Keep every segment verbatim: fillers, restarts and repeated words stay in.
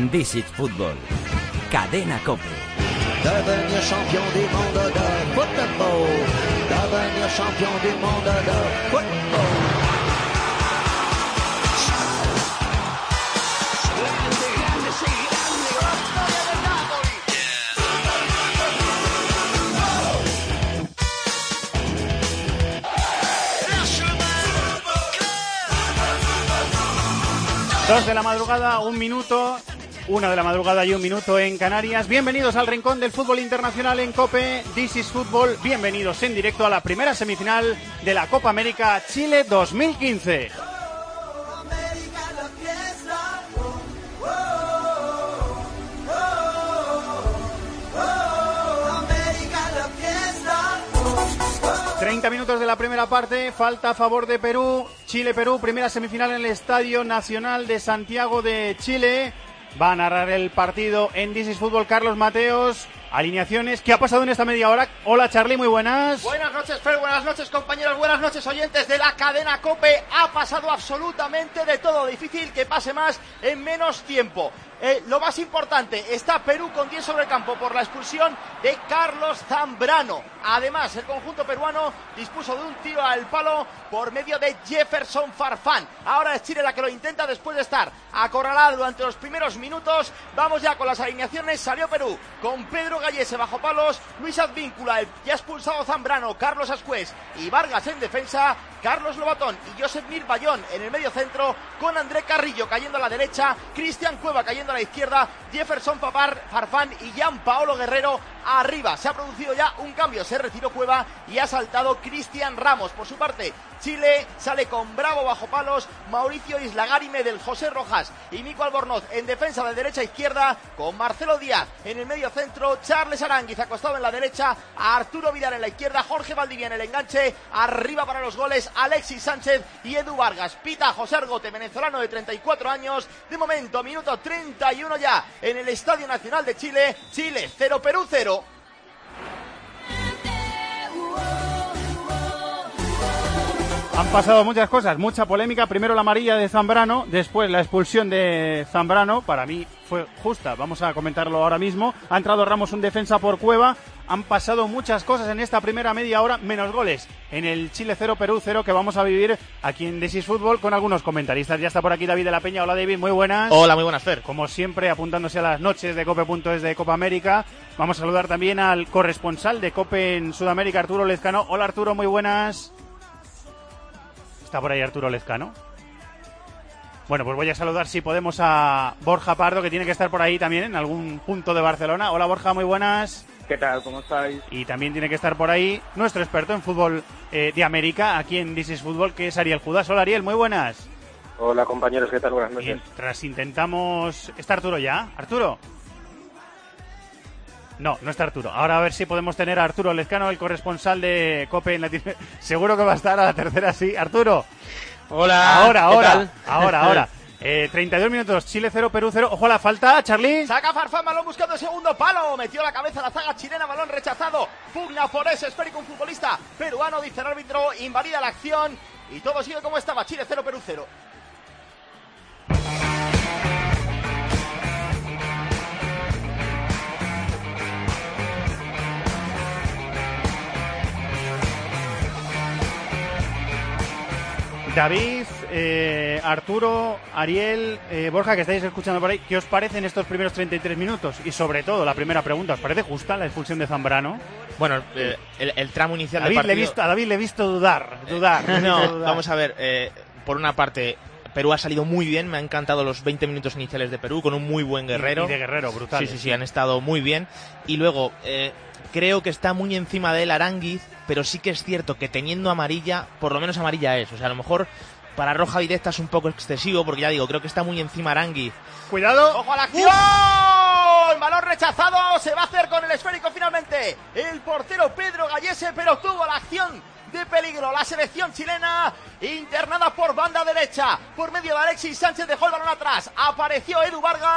en This is Football. Cadena COPE. Devenir champion du monde de football. Devenir champion du monde de football. Dos de la madrugada, un minuto, una de la madrugada y un minuto en Canarias. Bienvenidos al rincón del fútbol internacional en COPE, This is Football. Bienvenidos en directo a la primera semifinal de la Copa América Chile dos mil quince. treinta minutos de la primera parte, falta a favor de Perú, Chile-Perú, primera semifinal en el Estadio Nacional de Santiago de Chile. Va a narrar el partido en This is Football Carlos Mateos. Alineaciones, ¿qué ha pasado en esta media hora? Hola Charly, muy buenas. Buenas noches Fer, buenas noches compañeros, buenas noches oyentes de la cadena COPE. Ha pasado absolutamente de todo, difícil que pase más en menos tiempo. Eh, lo más importante, está Perú con diez sobre el campo por la expulsión de Carlos Zambrano. Además, el conjunto peruano dispuso de un tiro al palo por medio de Jefferson Farfán. Ahora es Chile la que lo intenta después de estar acorralado durante los primeros minutos. Vamos ya con las alineaciones. Salió Perú con Pedro Gallese bajo palos, Luis Advíncula, el ya expulsado Zambrano, Carlos Ascués y Vargas en defensa, Carlos Lobatón y Josep Mir Bayón en el medio centro, con André Carrillo cayendo a la derecha, Cristian Cueva cayendo a la izquierda, Jefferson Farfán y Gianpaolo Guerrero arriba. Se ha producido ya un cambio, se retiró Cueva y ha saltado Cristian Ramos. Por su parte, Chile sale con Bravo bajo palos, Mauricio Islagari Medel, José Rojas y Nico Albornoz en defensa de derecha a izquierda, con Marcelo Díaz en el medio centro, Charles Aránguiz acostado en la derecha, Arturo Vidal en la izquierda, Jorge Valdivia en el enganche, arriba para los goles Alexis Sánchez y Edu Vargas. Pita José Argote, venezolano de treinta y cuatro años. De momento, minuto treinta y uno ya en el Estadio Nacional de Chile. Chile cero, Perú cero. Han pasado muchas cosas, mucha polémica. Primero la amarilla de Zambrano, después la expulsión de Zambrano. Para mí fue justa, vamos a comentarlo ahora mismo. Ha entrado Ramos, un defensa por Cueva. Han pasado muchas cosas en esta primera media hora, menos goles en el Chile cero, Perú cero, que vamos a vivir aquí en This is Football con algunos comentaristas. Ya está por aquí David de la Peña. Hola David, muy buenas. Hola, muy buenas Fer. Como siempre, apuntándose a las noches de Cope punto es de Copa América. Vamos a saludar también al corresponsal de Cope en Sudamérica, Arturo Lezcano. Hola Arturo, muy buenas. ¿Está por ahí Arturo Lezcano? Bueno, pues voy a saludar, si podemos, a Borja Pardo, que tiene que estar por ahí también, en algún punto de Barcelona. Hola Borja, muy buenas. ¿Qué tal? ¿Cómo estáis? Y también tiene que estar por ahí nuestro experto en fútbol eh, de América, aquí en This is Football, que es Ariel Judas. Hola Ariel, muy buenas. Hola compañeros, ¿qué tal? Buenas noches. Mientras intentamos... ¿Está Arturo ya? ¿Arturo? No, no está Arturo. Ahora a ver si podemos tener a Arturo Lezcano, el corresponsal de COPE en Latinoamérica. Seguro que va a estar a la tercera, sí. Arturo. Hola. Ahora, ahora, tal? ahora, ahora. Eh, treinta y dos minutos, Chile cero, Perú cero. Ojo a la falta, Charly. Saca Farfán, balón buscando el segundo palo. Metió la cabeza a la zaga chilena, balón rechazado. Pugna por ese esférico, un futbolista peruano, dice el árbitro. Invalida la acción y todo sigue como estaba. Chile cero, Perú cero. David, eh, Arturo, Ariel, eh, Borja, que estáis escuchando por ahí, ¿qué os parecen estos primeros treinta y tres minutos? Y sobre todo, la primera pregunta, ¿os parece justa la expulsión de Zambrano? Bueno, eh, el, el tramo inicial David, del partido... le he visto, a David le he visto dudar, dudar. Eh, no, visto dudar. Vamos a ver, eh, por una parte, Perú ha salido muy bien, me han encantado los veinte minutos iniciales de Perú, con un muy buen Guerrero. Y de Guerrero, brutal. Sí, sí, sí, han estado muy bien. Y luego, eh, creo que está muy encima de él Aránguiz, pero sí que es cierto que teniendo amarilla, por lo menos amarilla es, o sea, a lo mejor... Para roja directa es un poco excesivo, porque ya digo, creo que está muy encima Aránguiz. Cuidado. ¡Ojo a la acción! Balón rechazado, se va a hacer con el esférico finalmente el portero Pedro Gallese, pero tuvo la acción de peligro. La selección chilena internada por banda derecha, por medio de Alexis Sánchez, dejó el balón atrás. Apareció Edu Vargas,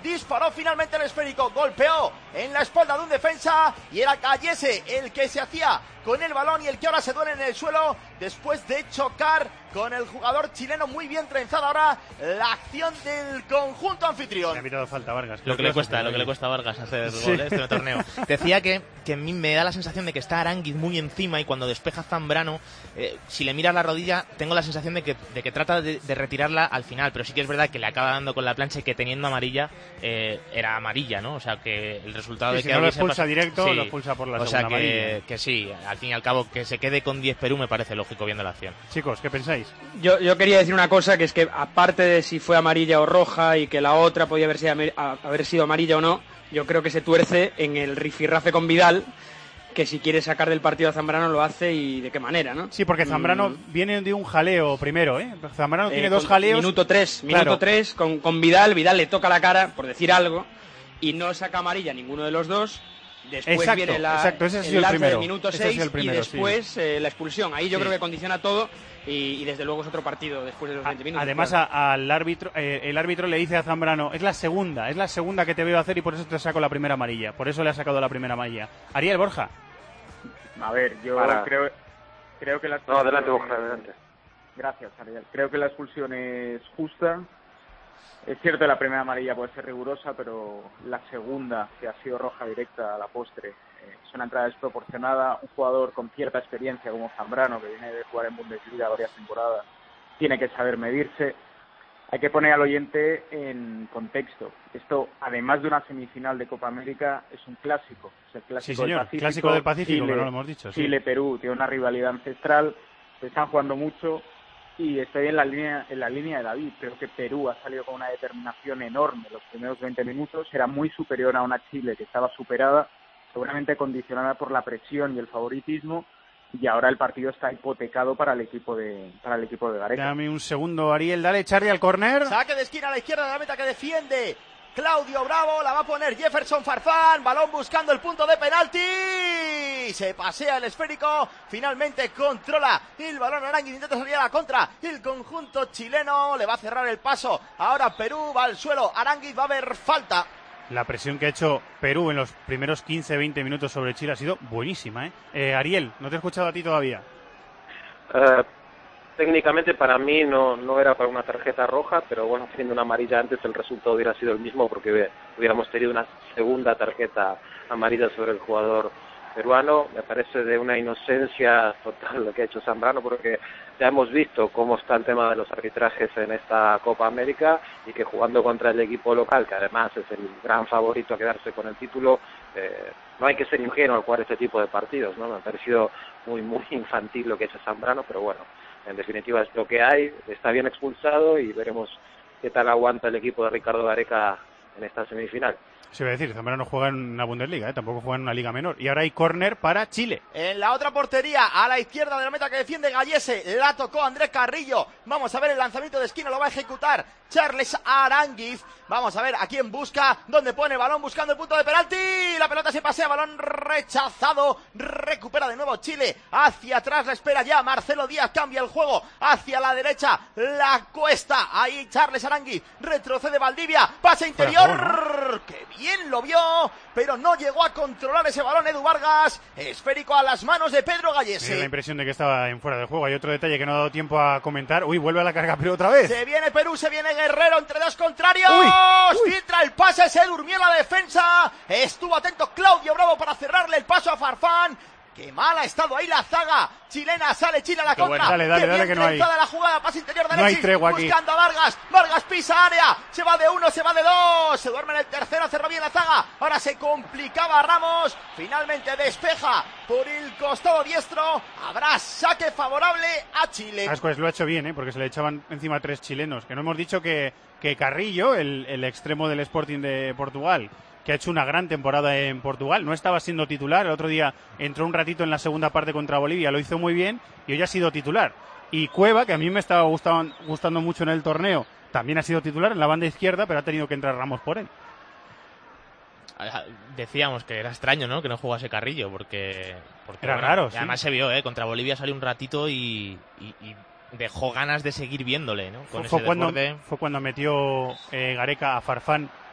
disparó finalmente el esférico, golpeó en la espalda de un defensa y era Gallese el que se hacía con el balón y el que ahora se duele en el suelo después de chocar con el jugador chileno. Muy bien trenzada ahora la acción del conjunto anfitrión. Me ha pitado falta Vargas. Lo que le cuesta, lo que le cuesta a Vargas hacer sí. gol este torneo. Decía que, que a mí me da la sensación de que está Aránguiz muy encima y cuando despeja Zambrano, eh, si le miras la rodilla, tengo la sensación de que, de que trata de, de retirarla al final, pero sí que es verdad que le acaba dando con la plancha y que teniendo amarilla, eh, era amarilla, ¿no? O sea que el resultado sí, de si que no lo expulsa pas... directo, sí. lo expulsa por la o segunda sea que, amarilla. que sí, al fin y al cabo que se quede con diez Perú me parece lógico viendo la acción. Chicos, ¿qué pensáis? Yo, yo quería decir una cosa, que es que aparte de si fue amarilla o roja y que la otra podía haber sido, haber sido amarilla o no, yo creo que se tuerce en el rifirrafe con Vidal, que si quiere sacar del partido a Zambrano lo hace y de qué manera, ¿no? Sí, porque Zambrano mm. viene de un jaleo primero, ¿eh? Zambrano eh, tiene dos jaleos. Minuto tres, minuto claro. tres con, con Vidal, Vidal le toca la cara, por decir algo, y no saca amarilla ninguno de los dos. Después exacto, viene la, exacto, ese el, el lance del minuto seis el primero, y después sí. eh, la expulsión. Ahí yo sí. creo que condiciona todo y, y desde luego es otro partido después de los veinte minutos. Además, claro. a, al árbitro, eh, el árbitro le dice a Zambrano, es la segunda, es la segunda que te veo hacer y por eso te saco la primera amarilla. Por eso le ha sacado la primera amarilla. Ariel, Borja. A ver, yo Para... creo creo que la No, adelante, Borja, adelante. Gracias, Ariel. Creo que la expulsión es justa. Es cierto que la primera amarilla puede ser rigurosa, pero la segunda, que ha sido roja directa a la postre, eh, es una entrada desproporcionada. Un jugador con cierta experiencia como Zambrano, que viene de jugar en Bundesliga varias temporadas, tiene que saber medirse. Hay que poner al oyente en contexto. Esto, además de una semifinal de Copa América, es un clásico. Es el clásico sí, señor, del Pacífico. clásico del Pacífico, Chile, que no lo hemos dicho. Sí. Chile-Perú tiene una rivalidad ancestral, se están jugando mucho y estoy en la línea en la línea de David. Creo que Perú ha salido con una determinación enorme los primeros veinte minutos, era muy superior a una Chile que estaba superada, seguramente condicionada por la presión y el favoritismo, y ahora el partido está hipotecado para el equipo de para el equipo de Gareca. Dame un segundo, Ariel, dale Charlie al córner. Saque de esquina a la izquierda de la meta que defiende Claudio Bravo, la va a poner Jefferson Farfán, balón buscando el punto de penalti, se pasea el esférico, finalmente controla el balón Aránguiz, intenta salir a la contra, el conjunto chileno le va a cerrar el paso, ahora Perú va al suelo, Aránguiz va a haber falta. La presión que ha hecho Perú en los primeros quince veinte minutos sobre Chile ha sido buenísima, ¿eh? eh Ariel, no te he escuchado a ti todavía. Uh, técnicamente para mí no, no era para una tarjeta roja, pero bueno, teniendo una amarilla antes el resultado hubiera sido el mismo porque hubiéramos tenido una segunda tarjeta amarilla sobre el jugador peruano. Me parece de una inocencia total lo que ha hecho Zambrano, porque ya hemos visto cómo está el tema de los arbitrajes en esta Copa América y que jugando contra el equipo local, que además es el gran favorito a quedarse con el título, eh, no hay que ser ingenuo al jugar este tipo de partidos, ¿no? Me ha parecido muy, muy infantil lo que ha hecho Zambrano, pero bueno, en definitiva es lo que hay, está bien expulsado y veremos qué tal aguanta el equipo de Ricardo Gareca en esta semifinal. Se iba a decir, Zambrano juega en una Bundesliga, ¿eh? Tampoco juega en una liga menor. Y ahora hay córner para Chile. En la otra portería, a la izquierda de la meta que defiende Gallese, la tocó Andrés Carrillo. Vamos a ver el lanzamiento de esquina, lo va a ejecutar Charles Aránguiz. Vamos a ver a quién busca, dónde pone balón buscando el punto de penalti. La pelota se pasea, balón rechazado. Recupera de nuevo Chile. Hacia atrás la espera ya Marcelo Díaz, cambia el juego hacia la derecha. La cuesta, ahí Charles Aránguiz. Retrocede Valdivia, pase interior. Favor, ¿no? ¡Qué bien lo vio! Pero no llegó a controlar ese balón Edu Vargas. Esférico a las manos de Pedro Gallese. Me da la impresión de que estaba en fuera de juego. Hay otro detalle que no ha dado tiempo a comentar. Uy, vuelve a la carga Perú otra vez. Se viene Perú, se viene Guerrero entre dos contrarios. Uy, uy. Filtra el pase, se durmió la defensa. Estuvo atento Claudio Bravo para cerrarle el paso a Farfán. Qué mal ha estado ahí la zaga chilena, sale Chile a la Qué contra. bueno. Dale, dale, Qué dale, bien que no hay. la jugada, pase interior de No hay Alexis, tregua aquí. buscando a Vargas. Vargas pisa área, se va de uno, se va de dos, se duerme en el tercero, cerró bien la zaga. Ahora se complicaba Ramos, finalmente despeja por el costado diestro. Habrá saque favorable a Chile. Ascuez lo ha hecho bien, ¿eh? Porque se le echaban encima tres chilenos. Que no hemos dicho que, que Carrillo, el, el extremo del Sporting de Portugal, que ha hecho una gran temporada en Portugal, no estaba siendo titular, el otro día entró un ratito en la segunda parte contra Bolivia, lo hizo muy bien y hoy ha sido titular. Y Cueva, que a mí me estaba gustando, gustando mucho en el torneo, también ha sido titular en la banda izquierda, pero ha tenido que entrar Ramos por él. Decíamos que era extraño, ¿no? Que no jugase Carrillo, porque... porque era bueno, raro, sí. Además se vio, ¿eh? Contra Bolivia salió un ratito y... y, y dejó ganas de seguir viéndole, ¿no? Con fue, fue, ese cuando, desborde. fue cuando metió eh, Gareca a Farfán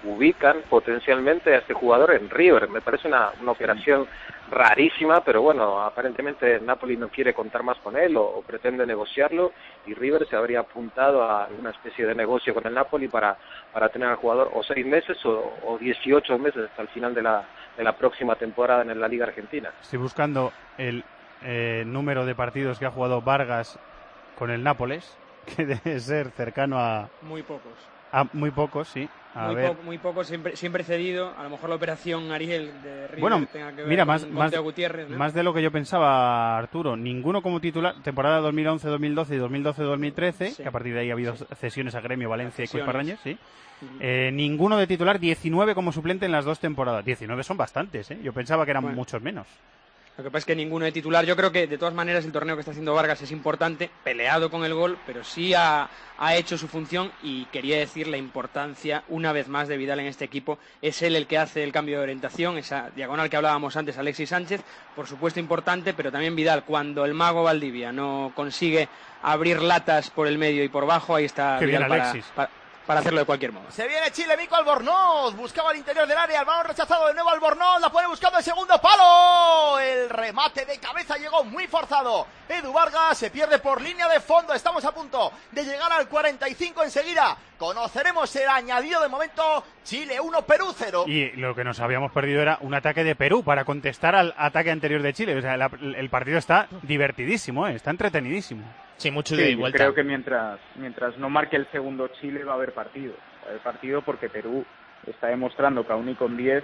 ubican potencialmente a este jugador en River. Me parece una, una operación rarísima, pero bueno, aparentemente Napoli no quiere contar más con él o, o pretende negociarlo, y River se habría apuntado a una especie de negocio con el Napoli para, para tener al jugador o seis meses o, o dieciocho meses hasta el final de la, de la próxima temporada en la Liga Argentina. Estoy buscando el eh, número de partidos que ha jugado Vargas con el Nápoles, que debe ser cercano a... Muy pocos. A muy pocos, sí. A muy, ver. po muy poco, siempre, siempre cedido. A lo mejor la operación Ariel de River bueno, tenga que ver mira, con más, más, Gutiérrez, ¿no? más de lo que yo pensaba, Arturo. Ninguno como titular, temporada dos mil once dos mil doce y dos mil doce dos mil trece, sí. Que a partir de ahí ha habido sí. cesiones a Gremio, Valencia y Cuiparrañez, sí. Uh-huh. eh, ninguno de titular, diecinueve como suplente en las dos temporadas. diecinueve son bastantes, ¿eh? Yo pensaba que eran bueno. muchos menos. Lo que pasa es que ninguno de titular. Yo creo que de todas maneras el torneo que está haciendo Vargas es importante, peleado con el gol, pero sí ha, ha hecho su función, y quería decir la importancia una vez más de Vidal en este equipo. Es él el que hace el cambio de orientación, esa diagonal que hablábamos antes, Alexis Sánchez, por supuesto importante, pero también Vidal, cuando el mago Valdivia no consigue abrir latas por el medio y por bajo, ahí está Qué Vidal bien, para, Alexis. para, para hacerlo de cualquier modo. Se viene Chile, Mico Albornoz, buscaba el interior del área, el balón rechazado de nuevo Albornoz, la pone buscando el segundo palo, el remate de cabeza llegó muy forzado, Edu Vargas se pierde por línea de fondo, estamos a punto de llegar al cuarenta y cinco enseguida, conoceremos el añadido. De momento, Chile uno, Perú cero. Y lo que nos habíamos perdido era un ataque de Perú para contestar al ataque anterior de Chile, o sea, la, el partido está divertidísimo, ¿eh? Está entretenidísimo. Sí, mucho sí, de vuelta. Creo que mientras mientras no marque el segundo Chile va a haber partido. Va a haber partido porque Perú está demostrando que aún y con diez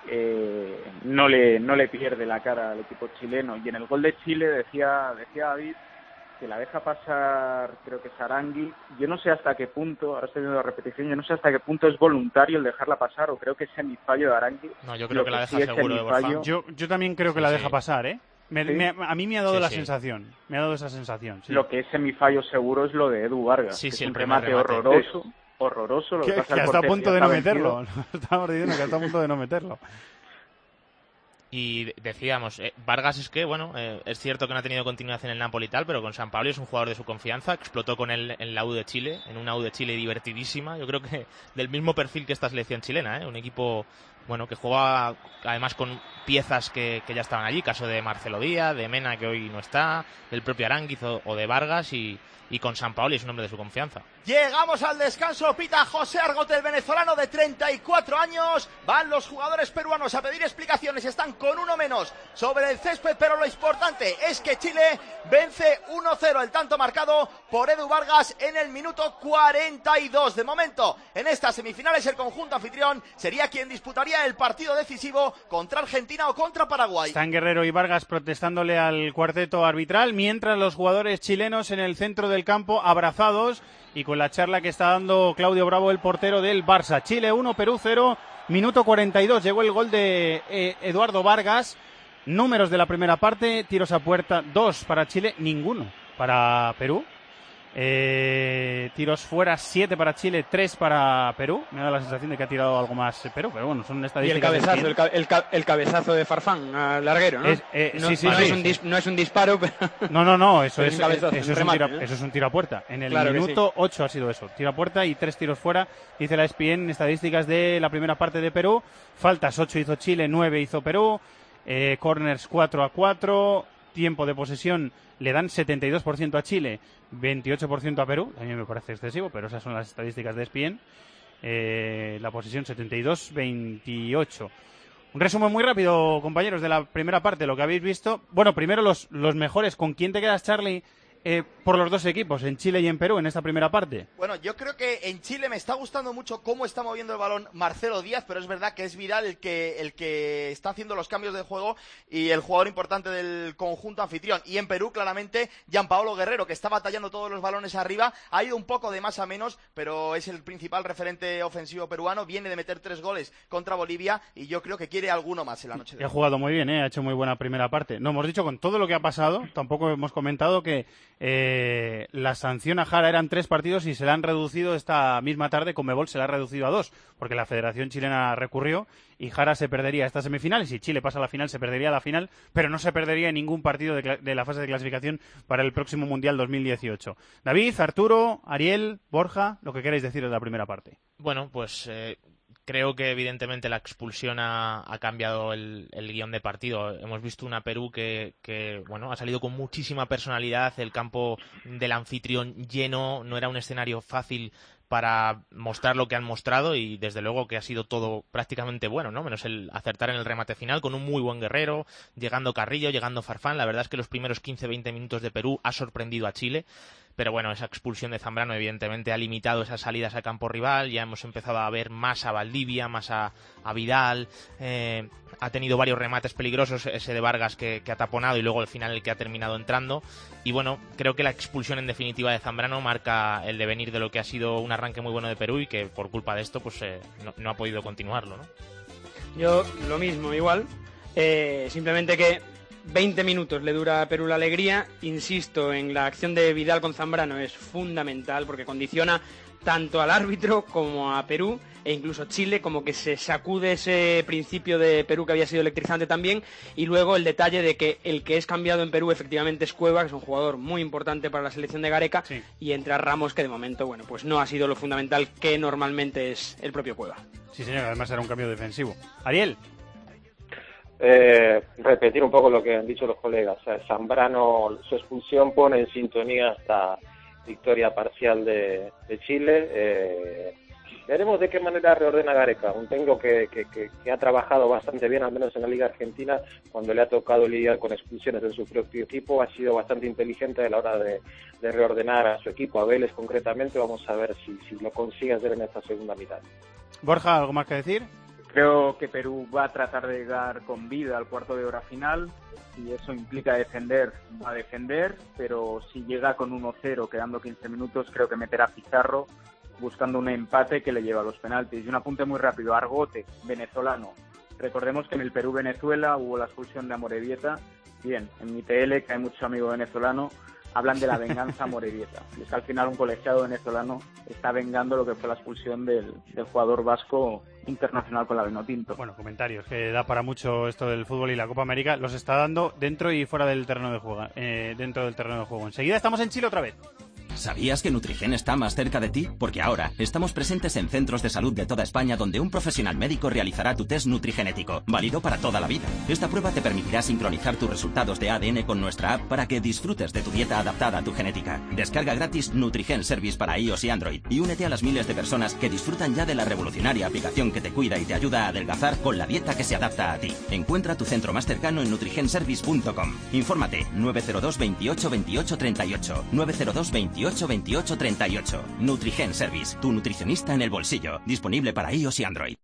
eh, no le no le pierde la cara al equipo chileno. Y en el gol de Chile decía decía David que la deja pasar, creo que Sarangui. Yo no sé hasta qué punto, ahora estoy viendo la repetición, yo no sé hasta qué punto es voluntario el dejarla pasar, o creo que es semifallo de Arangui. No, yo creo que, que la deja sí seguro de Borja. Yo, yo también creo que sí, la deja sí. pasar, ¿eh? Me, ¿Sí? me, a mí me ha dado sí, la sí. sensación, me ha dado esa sensación. Sí. Lo que es semifallo seguro es lo de Edu Vargas, sí, que sí, es el un remate, remate horroroso, horroroso. Lo que, que, pasa que hasta a punto de no meterlo. Vencido. Estamos diciendo que hasta a punto de no meterlo. Y decíamos, eh, Vargas es que, bueno, eh, es cierto que no ha tenido continuidad en el Napoli y tal, pero con Sampaoli es un jugador de su confianza, explotó con él en la U de Chile, en una U de Chile divertidísima, yo creo que del mismo perfil que esta selección chilena, ¿eh? Un equipo, bueno, que juega además con piezas que, que ya estaban allí, caso de Marcelo Díaz, de Mena, que hoy no está, del propio Aránguiz o, o de Vargas, y, y con Sampaoli es un hombre de su confianza. Llegamos al descanso, pita José Argote, el venezolano de treinta y cuatro años. Van los jugadores peruanos a pedir explicaciones, están con uno menos sobre el césped, pero lo importante es que Chile vence uno cero, el tanto marcado por Edu Vargas en el minuto cuarenta y dos. De momento, en estas semifinales, el conjunto anfitrión sería quien disputaría el partido decisivo contra Argentina o contra Paraguay. Están Guerrero y Vargas protestándole al cuarteto arbitral, mientras los jugadores chilenos en el centro del campo abrazados y con la charla que está dando Claudio Bravo, el portero del Barça. Chile uno, Perú cero, minuto cuarenta y dos. Llegó el gol de eh, Eduardo Vargas. Números de la primera parte, tiros a puerta, dos para Chile, ninguno para Perú. Eh, tiros fuera, siete para Chile, tres para Perú. Me da la sensación de que ha tirado algo más Perú, pero bueno, son estadísticas. Y el cabezazo, el, ca el, ca el cabezazo de Farfán, al larguero, ¿no? Es, eh, no, sí, sí, no, sí, es un dis no es un disparo, pero... No, no, no, eso, es, es, un cabezazo, eso, es remate, un tiro, ¿eh? eso es un tiro a puerta. En el claro minuto sí. ocho ha sido eso, tiro a puerta y tres tiros fuera, dice la E S P N, estadísticas de la primera parte de Perú. Faltas, ocho hizo Chile, nueve hizo Perú. Eh, corners, cuatro a cuatro. Tiempo de posesión le dan setenta y dos por ciento a Chile, veintiocho por ciento a Perú. A mí me parece excesivo, pero esas son las estadísticas de E S P N. Eh, la posesión setenta y dos a veintiocho. Un resumen muy rápido, compañeros, de la primera parte, lo que habéis visto. Bueno, primero los, los mejores. ¿Con quién te quedas, Charlie, eh, por los dos equipos, en Chile y en Perú, en esta primera parte? Bueno, yo creo que en Chile me está gustando mucho cómo está moviendo el balón Marcelo Díaz, pero es verdad que es Vidal el que, el que está haciendo los cambios de juego y el jugador importante del conjunto anfitrión. Y en Perú, claramente, Gianpaolo Guerrero, que está batallando todos los balones arriba, ha ido un poco de más a menos, pero es el principal referente ofensivo peruano, viene de meter tres goles contra Bolivia y yo creo que quiere alguno más en la noche de hoy. Ha jugado muy bien, ¿eh? Ha hecho muy buena primera parte. No hemos dicho, con todo lo que ha pasado, tampoco hemos comentado que Eh, la sanción a Jara eran tres partidos y se la han reducido esta misma tarde. Conmebol se la ha reducido a dos, porque la Federación Chilena recurrió y Jara se perdería esta semifinal, y si Chile pasa a la final se perdería la final, pero no se perdería ningún partido de, de la fase de clasificación para el próximo Mundial dos mil dieciocho. David, Arturo, Ariel, Borja, lo que queráis decir de la primera parte. Bueno, pues... Eh... creo que evidentemente la expulsión ha, ha cambiado el, el guión de partido. Hemos visto una Perú que, que bueno, ha salido con muchísima personalidad, el campo del anfitrión lleno, no era un escenario fácil para mostrar lo que han mostrado y desde luego que ha sido todo prácticamente bueno, ¿no? Menos el acertar en el remate final con un muy buen Guerrero, llegando Carrillo, llegando Farfán. La verdad es que los primeros quince veinte minutos de Perú ha sorprendido a Chile. Pero bueno, esa expulsión de Zambrano evidentemente ha limitado esas salidas a campo rival. Ya hemos empezado a ver más a Valdivia, más a, a Vidal. Eh, ha tenido varios remates peligrosos, ese de Vargas que, que ha taponado y luego al final el que ha terminado entrando. Y bueno, creo que la expulsión en definitiva de Zambrano marca el devenir de lo que ha sido un arranque muy bueno de Perú y que por culpa de esto pues eh, no, no ha podido continuarlo, ¿no? Yo lo mismo, igual. Eh, simplemente que veinte minutos le dura a Perú la alegría. Insisto, en la acción de Vidal con Zambrano es fundamental porque condiciona tanto al árbitro como a Perú e incluso Chile, como que se sacude ese principio de Perú que había sido electrizante también. Y luego el detalle de que el que es cambiado en Perú efectivamente es Cueva, que es un jugador muy importante para la selección de Gareca, sí. Y entra Ramos, que de momento, bueno, pues no ha sido lo fundamental que normalmente es el propio Cueva. Sí, señor, además era un cambio defensivo. Ariel. Eh, repetir un poco lo que han dicho los colegas. O sea, Zambrano, su expulsión pone en sintonía esta victoria parcial de, de Chile. Eh, veremos de qué manera reordena Gareca, un técnico que, que, que, que ha trabajado bastante bien, al menos en la Liga Argentina, cuando le ha tocado lidiar con expulsiones de su propio equipo. Ha sido bastante inteligente a la hora de, de reordenar a su equipo, a Vélez concretamente. Vamos a ver si, si lo consigue hacer en esta segunda mitad. Borja, ¿algo más que decir? Creo que Perú va a tratar de llegar con vida al cuarto de hora final. Si eso implica defender, va a defender, pero si llega con uno cero quedando quince minutos, creo que meterá a Pizarro buscando un empate que le lleva a los penaltis. Y un apunte muy rápido, Argote, venezolano. Recordemos que en el Perú-Venezuela hubo la expulsión de Amorebieta. Bien, en mi T L, que hay muchos amigos venezolanos, hablan de la venganza Amorebieta. Y es que al final un colegiado venezolano está vengando lo que fue la expulsión del, del jugador vasco internacional con la Vinotinto. Bueno, comentarios, que da para mucho esto del fútbol y la Copa América. Los está dando dentro y fuera del terreno de juego. Eh, dentro del terreno de juego. Enseguida estamos en Chile otra vez. ¿Sabías que Nutrigen está más cerca de ti? Porque ahora estamos presentes en centros de salud de toda España donde un profesional médico realizará tu test nutrigenético, válido para toda la vida. Esta prueba te permitirá sincronizar tus resultados de A D N con nuestra app para que disfrutes de tu dieta adaptada a tu genética. Descarga gratis Nutrigen Service para iOS y Android y únete a las miles de personas que disfrutan ya de la revolucionaria aplicación que te cuida y te ayuda a adelgazar con la dieta que se adapta a ti. Encuentra tu centro más cercano en nutrigenservice punto com. Infórmate nueve cero dos veintiocho veintiocho treinta y ocho, nueve cero dos veintiocho veintiocho treinta y ocho. Nutrigen Service, tu nutricionista en el bolsillo. Disponible para iOS y Android.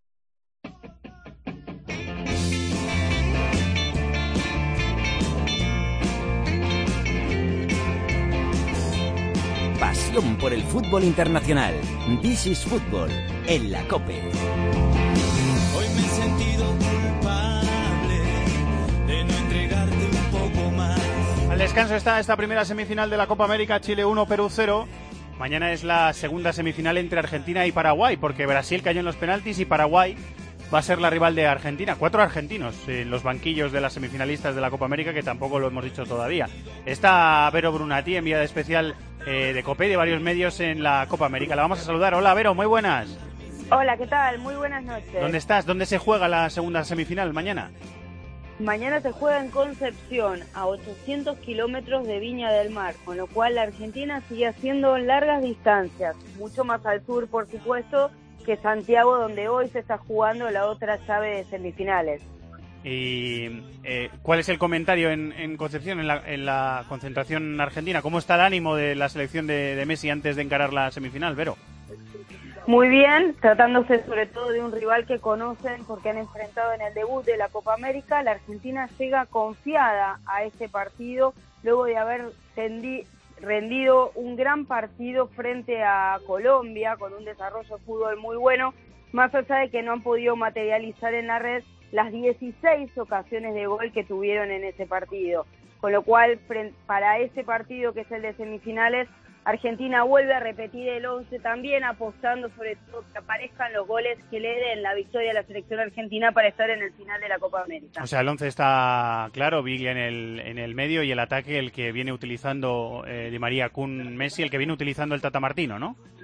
Pasión por el fútbol internacional. This is Football, en la COPE. Hoy me he sentido culpable de no entregarte un poco más. Al descanso está esta primera semifinal de la Copa América, Chile uno, Perú cero. Mañana es la segunda semifinal entre Argentina y Paraguay, porque Brasil cayó en los penaltis y Paraguay va a ser la rival de Argentina. Cuatro argentinos en los banquillos de las semifinalistas de la Copa América, que tampoco lo hemos dicho todavía. Está Vero Brunati, enviada especial eh, de COPE y de varios medios en la Copa América. La vamos a saludar. Hola, Vero, muy buenas. Hola, ¿qué tal? Muy buenas noches. ¿Dónde estás? ¿Dónde se juega la segunda semifinal mañana? Mañana se juega en Concepción, a ochocientos kilómetros de Viña del Mar, con lo cual la Argentina sigue haciendo largas distancias, mucho más al sur, por supuesto, que Santiago, donde hoy se está jugando la otra llave de semifinales. ¿Y eh, cuál es el comentario en, en Concepción, en la, en la concentración argentina? ¿Cómo está el ánimo de la selección de, de Messi antes de encarar la semifinal, Vero? Muy bien, tratándose sobre todo de un rival que conocen porque han enfrentado en el debut de la Copa América. La Argentina llega confiada a este partido luego de haber tendi- rendido un gran partido frente a Colombia con un desarrollo de fútbol muy bueno, más allá de que no han podido materializar en la red las dieciséis ocasiones de gol que tuvieron en ese partido. Con lo cual, para ese partido que es el de semifinales, Argentina vuelve a repetir el once también, apostando sobre todo que aparezcan los goles que le den la victoria a la selección argentina para estar en el final de la Copa América. O sea, el once está claro, Biglia en el, en el medio y el ataque el que viene utilizando eh, Di María, Kun, Messi, el que viene utilizando el Tata Martino, ¿no?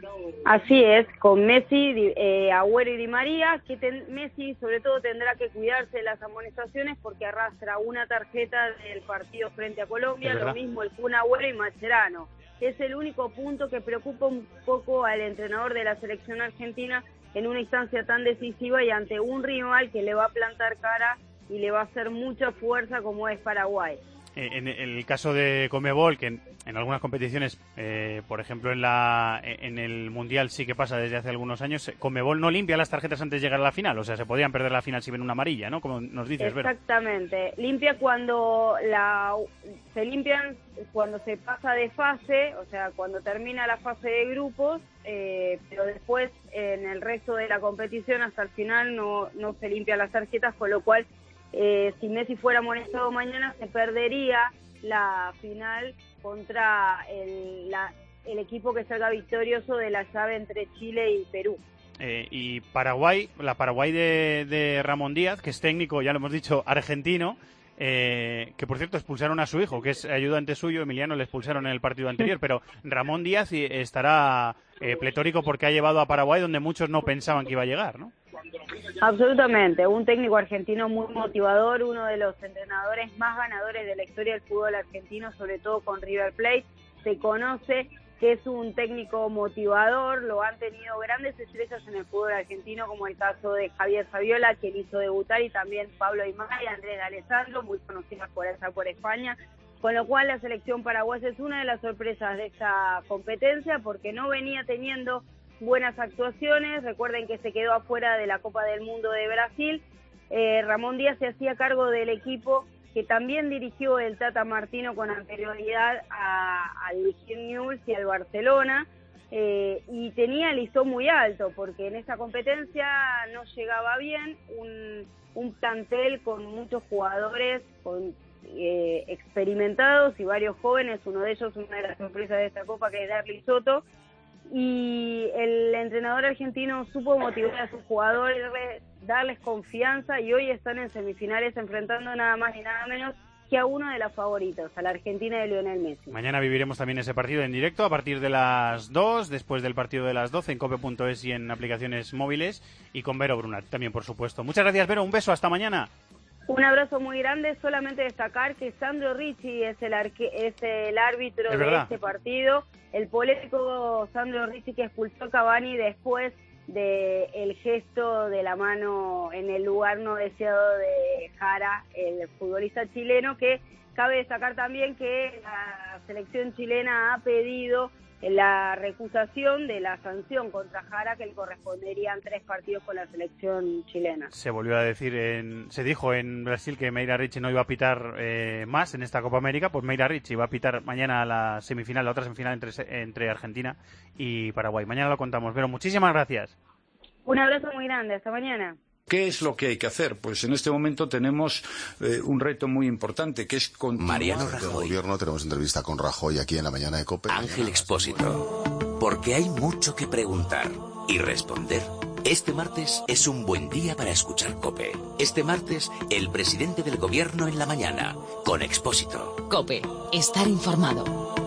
Así es, con Messi, eh, Agüero y Di María, que ten, Messi sobre todo tendrá que cuidarse de las amonestaciones porque arrastra una tarjeta del partido frente a Colombia, lo mismo el Kun Agüero y Mascherano. Es el único punto que preocupa un poco al entrenador de la selección argentina en una instancia tan decisiva y ante un rival que le va a plantar cara y le va a hacer mucha fuerza como es Paraguay. En el caso de Conmebol, que en, en algunas competiciones, eh, por ejemplo en la en el Mundial sí que pasa desde hace algunos años, Conmebol no limpia las tarjetas antes de llegar a la final, o sea, se podían perder la final si ven una amarilla, ¿no? Como nos dices, Vero. Exactamente, limpia cuando la se limpian cuando se pasa de fase, o sea, cuando termina la fase de grupos, eh, pero después en el resto de la competición hasta el final no, no se limpian las tarjetas, con lo cual Eh, si Messi fuera amonestado mañana se perdería la final contra el, la, el equipo que salga victorioso de la llave entre Chile y Perú. Eh, y Paraguay, la Paraguay de, de Ramón Díaz, que es técnico, ya lo hemos dicho, argentino, eh, que por cierto expulsaron a su hijo, que es ayudante suyo, Emiliano, le expulsaron en el partido anterior, pero Ramón Díaz estará eh, pletórico porque ha llevado a Paraguay donde muchos no pensaban que iba a llegar, ¿no? Absolutamente, un técnico argentino muy motivador, uno de los entrenadores más ganadores de la historia del fútbol argentino, sobre todo con River Plate. Se conoce que es un técnico motivador, lo han tenido grandes estrellas en el fútbol argentino, como el caso de Javier Saviola, que le hizo debutar, y también Pablo Aimar y Andrés D'Alessandro, muy conocidas por allá por España, con lo cual la selección paraguaya es una de las sorpresas de esta competencia, porque no venía teniendo buenas actuaciones. Recuerden que se quedó afuera de la Copa del Mundo de Brasil. eh, Ramón Díaz se hacía cargo del equipo que también dirigió el Tata Martino con anterioridad a, a dirigir Newell's y al Barcelona, eh, y tenía el listón muy alto porque en esta competencia no llegaba bien, un, un plantel con muchos jugadores con eh, experimentados y varios jóvenes, uno de ellos, una de las sorpresas de esta Copa, que es Darly Soto, y el entrenador argentino supo motivar a sus jugadores, darles confianza, y hoy están en semifinales enfrentando nada más ni nada menos que a uno de los favoritos, a la Argentina de Lionel Messi. Mañana viviremos también ese partido en directo a partir de las dos, después del partido de las doce en cope punto es y en aplicaciones móviles, y con Vero Brunat también, por supuesto. Muchas gracias, Vero, un beso, hasta mañana. Un abrazo muy grande. Solamente destacar que Sandro Ricci es el, arque es el árbitro es de este partido. El polémico Sandro Ricci, que expulsó a Cavani después del el gesto de la mano en el lugar no deseado de Jara, el futbolista chileno, que cabe destacar también que la selección chilena ha pedido la recusación de la sanción contra Jara, que le corresponderían tres partidos con la selección chilena. Se volvió a decir, en, se dijo en Brasil que Meira Ricci no iba a pitar eh, más en esta Copa América, pues Meira Ricci va a pitar mañana la semifinal, la otra semifinal entre, entre Argentina y Paraguay. Mañana lo contamos, pero muchísimas gracias. Un abrazo muy grande, hasta mañana. ¿Qué es lo que hay que hacer? Pues en este momento tenemos eh, un reto muy importante, que es continuar. Mariano Rajoy. Gobierno, tenemos entrevista con Rajoy aquí en la mañana de COPE. Ángel Expósito. Porque hay mucho que preguntar y responder. Este martes es un buen día para escuchar COPE. Este martes, el presidente del gobierno en la mañana, con Expósito. COPE. Estar informado.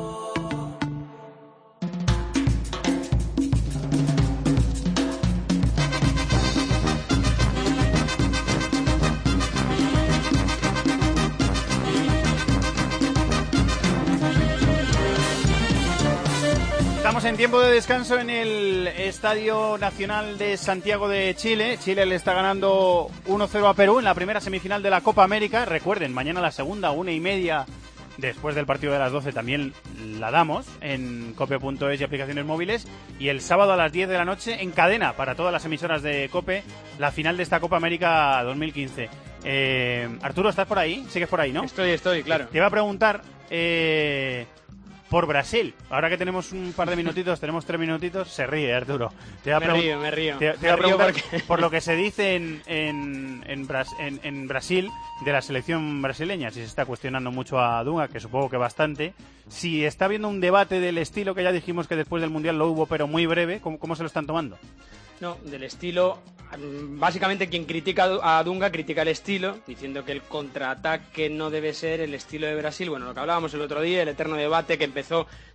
Estamos en tiempo de descanso en el Estadio Nacional de Santiago de Chile. Chile le está ganando uno cero a Perú en la primera semifinal de la Copa América. Recuerden, mañana la segunda, una y media después del partido de las doce, también la damos en cope punto es y aplicaciones móviles. Y el sábado a las diez de la noche en cadena para todas las emisoras de COPE, la final de esta Copa América dos mil quince. Eh, Arturo, ¿estás por ahí? ¿Sigues por ahí, no? Estoy, estoy, claro. Te iba a preguntar... Eh, por Brasil. Ahora que tenemos un par de minutitos, tenemos tres minutitos, se ríe Arturo. Te me río, me río. Te, te me voy a preguntar porque... por lo que se dice en, en, en, Bras, en, en Brasil de la selección brasileña, si se está cuestionando mucho a Dunga, que supongo que bastante, si está habiendo un debate del estilo, que ya dijimos que después del Mundial lo hubo, pero muy breve, ¿cómo, cómo se lo están tomando? No, del estilo, básicamente quien critica a Dunga critica el estilo, diciendo que el contraataque no debe ser el estilo de Brasil. Bueno, lo que hablábamos el otro día, el eterno debate que empezó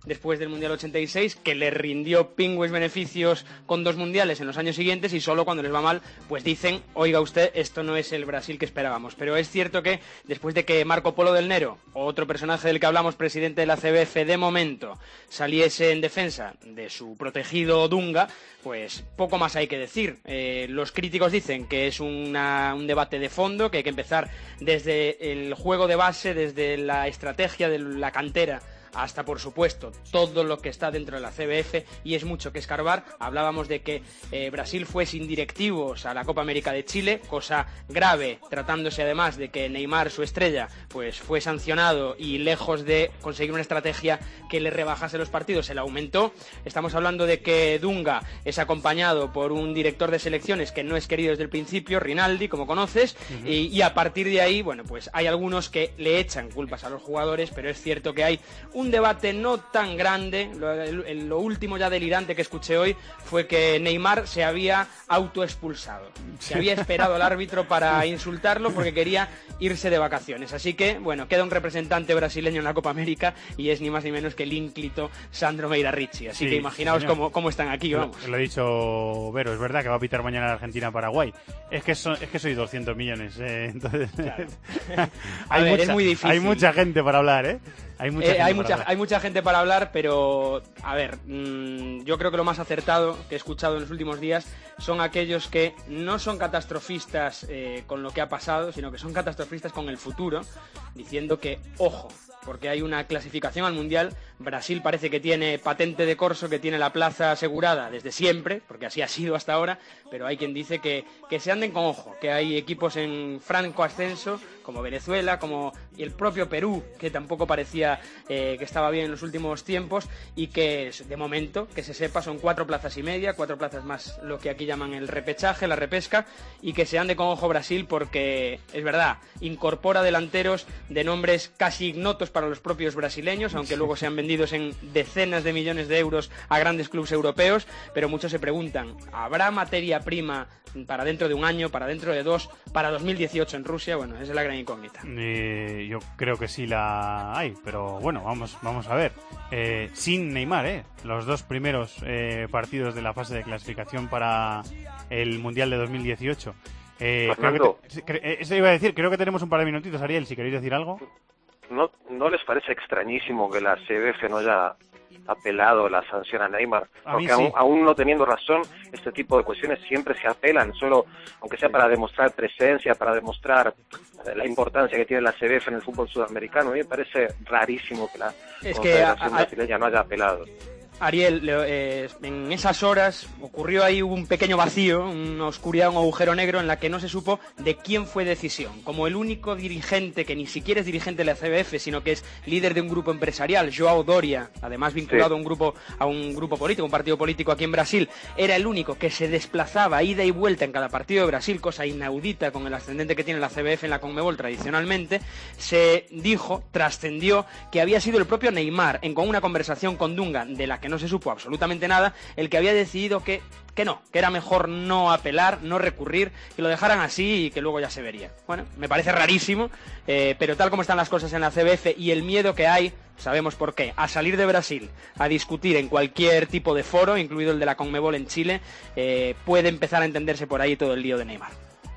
después del Mundial ochenta y seis, que le rindió pingües beneficios con dos mundiales en los años siguientes, y solo cuando les va mal, pues dicen, oiga usted, esto no es el Brasil que esperábamos. Pero es cierto que después de que Marco Polo del Nero, otro personaje del que hablamos, presidente de la C B F de momento, saliese en defensa de su protegido Dunga, pues poco más hay que decir. Eh, los críticos dicen que es una, un debate de fondo, que hay que empezar desde el juego de base, desde la estrategia de la cantera, hasta, por supuesto, todo lo que está dentro de la C B F, y es mucho que escarbar. Hablábamos de que eh, Brasil fue sin directivos a la Copa América de Chile, cosa grave, tratándose además de que Neymar, su estrella, pues fue sancionado y lejos de conseguir una estrategia que le rebajase los partidos, se le aumentó. Estamos hablando de que Dunga es acompañado por un director de selecciones que no es querido desde el principio, Rinaldi, como conoces, uh-huh. y, y a partir de ahí, bueno, pues hay algunos que le echan culpas a los jugadores, pero es cierto que hay un Un debate no tan grande. Lo, lo último ya delirante que escuché hoy fue que Neymar se había autoexpulsado, se había esperado al árbitro para insultarlo porque quería irse de vacaciones. Así que, bueno, queda un representante brasileño en la Copa América y es ni más ni menos que el ínclito Sandro Meira Ricci. Así sí, que imaginaos cómo, cómo están aquí, vamos. Lo, lo ha dicho Vero, es verdad que va a pitar mañana Argentina-Paraguay. Es que son, es que soy doscientos millones, eh, entonces claro. hay, ver, mucha, es muy difícil. Hay mucha gente para hablar, ¿eh? Hay mucha, eh, hay, mucha, hablar. hay mucha gente para hablar, pero a ver, mmm, yo creo que lo más acertado que he escuchado en los últimos días son aquellos que no son catastrofistas eh, con lo que ha pasado, sino que son catastrofistas con el futuro, diciendo que, ojo, porque hay una clasificación al Mundial. Brasil parece que tiene patente de corso, que tiene la plaza asegurada desde siempre, porque así ha sido hasta ahora, pero hay quien dice que, que se anden con ojo, que hay equipos en franco ascenso, como Venezuela, como y el propio Perú, que tampoco parecía eh, que estaba bien en los últimos tiempos, y que de momento, que se sepa, son cuatro plazas y media, cuatro plazas más lo que aquí llaman el repechaje, la repesca, y que se ande con ojo Brasil porque, es verdad, incorpora delanteros de nombres casi ignotos para los propios brasileños, aunque luego sean vendidos en decenas de millones de euros a grandes clubes europeos, pero muchos se preguntan, ¿habrá materia prima para dentro de un año, para dentro de dos, para dos mil dieciocho en Rusia? Bueno, esa es la gran incógnita. Eh, yo creo que sí la hay, pero bueno, vamos, vamos a ver. Eh, sin Neymar, ¿eh? Los dos primeros eh, partidos de la fase de clasificación para el Mundial de dos mil dieciocho. Eh, creo que te, eso iba a decir, creo que tenemos un par de minutitos, Ariel, si queréis decir algo. ¿No, ¿No les parece extrañísimo que la C B F no haya apelado la sanción a Neymar? A Porque sí. aún, aún no teniendo razón, este tipo de cuestiones siempre se apelan, solo aunque sea para demostrar presencia, para demostrar la importancia que tiene la C B F en el fútbol sudamericano. A mí me parece rarísimo que la es Confederación que a, a, Brasileña no haya apelado. Ariel, eh, en esas horas ocurrió ahí un pequeño vacío, una oscuridad, un agujero negro en la que no se supo de quién fue decisión. Como el único dirigente, que ni siquiera es dirigente de la C B F, sino que es líder de un grupo empresarial, João Doria, además vinculado sí. a un grupo a un grupo político, un partido político aquí en Brasil, era el único que se desplazaba ida y vuelta en cada partido de Brasil, cosa inaudita con el ascendente que tiene la C B F en la Conmebol tradicionalmente. Se dijo, trascendió, que había sido el propio Neymar, en con una conversación con Dunga, de la que que no se supo absolutamente nada, el que había decidido que, que no, que era mejor no apelar, no recurrir, que lo dejaran así y que luego ya se vería. Bueno, me parece rarísimo, eh, pero tal como están las cosas en la C B F y el miedo que hay, sabemos por qué, a salir de Brasil, a discutir en cualquier tipo de foro, incluido el de la Conmebol en Chile, eh, puede empezar a entenderse por ahí todo el lío de Neymar.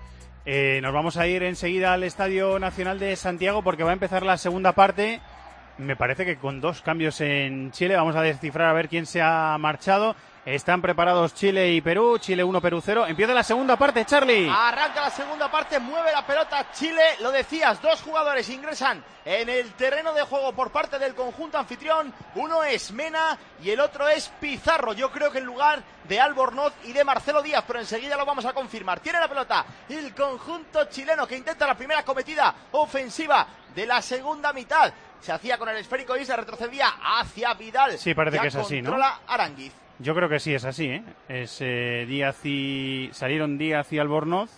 Eh, nos vamos a ir enseguida al Estadio Nacional de Santiago porque va a empezar la segunda parte. Me parece que con dos cambios en Chile. Vamos a descifrar a ver quién se ha marchado. Están preparados Chile y Perú. Chile uno, Perú cero. Empieza la segunda parte, Charlie. Arranca la segunda parte, mueve la pelota Chile. Lo decías, dos jugadores ingresan en el terreno de juego por parte del conjunto anfitrión. Uno es Mena y el otro es Pizarro. Yo creo que en lugar de Albornoz y de Marcelo Díaz, pero enseguida lo vamos a confirmar. Tiene la pelota el conjunto chileno que intenta la primera cometida ofensiva de la segunda mitad. Se hacía con el esférico y se retrocedía hacia Vidal. Sí, parece ya que es así, ¿no? Controla Aránguiz. Yo creo que sí, es así, ¿eh? Es, eh, Díaz y... Salieron Díaz y Albornoz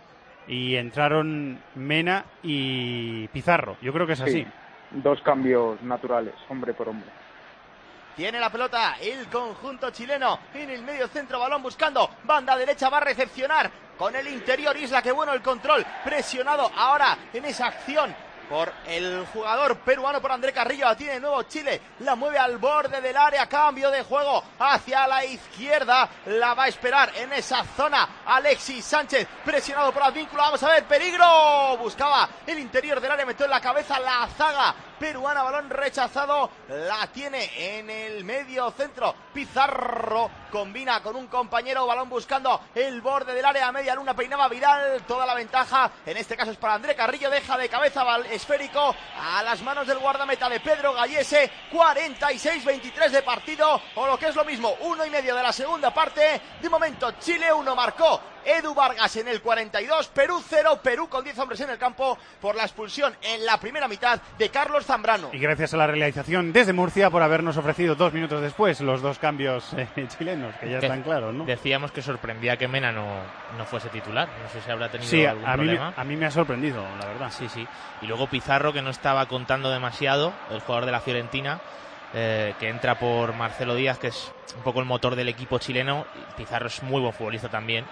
y entraron Mena y Pizarro. Yo creo que es así. Sí, dos cambios naturales, hombre por hombre. Tiene la pelota el conjunto chileno en el medio centro, balón buscando, banda derecha, va a recepcionar con el interior Isla, que bueno el control, presionado ahora en esa acción por el jugador peruano, por André Carrillo. La tiene de nuevo Chile, la mueve al borde del área, cambio de juego hacia la izquierda, la va a esperar en esa zona Alexis Sánchez, presionado por Advíncula. Vamos a ver, peligro, buscaba el interior del área, metió en la cabeza la zaga peruana, balón rechazado, la tiene en el medio centro Pizarro, combina con un compañero, balón buscando el borde del área, media luna, peinaba Vidal, toda la ventaja, en este caso es para André Carrillo, deja de cabeza esférico a las manos del guardameta de Pedro Gallese. Cuarenta y seis veintitrés de partido, o lo que es lo mismo, uno y medio de la segunda parte. De momento Chile uno, marcó Edu Vargas en el cuarenta y dos, Perú cero, Perú con diez hombres en el campo por la expulsión en la primera mitad de Carlos Zambrano. Y gracias a la realización desde Murcia por habernos ofrecido dos minutos después los dos cambios eh, chilenos, que ya están claros, ¿no? Decíamos que sorprendía que Mena no, no fuese titular, no sé si habrá tenido sí, algún a mí, problema. a mí me ha sorprendido, la verdad. Sí, sí. Y luego Pizarro, que no estaba contando demasiado, el jugador de la Fiorentina, eh, que entra por Marcelo Díaz, que es un poco el motor del equipo chileno. Pizarro es muy buen futbolista también.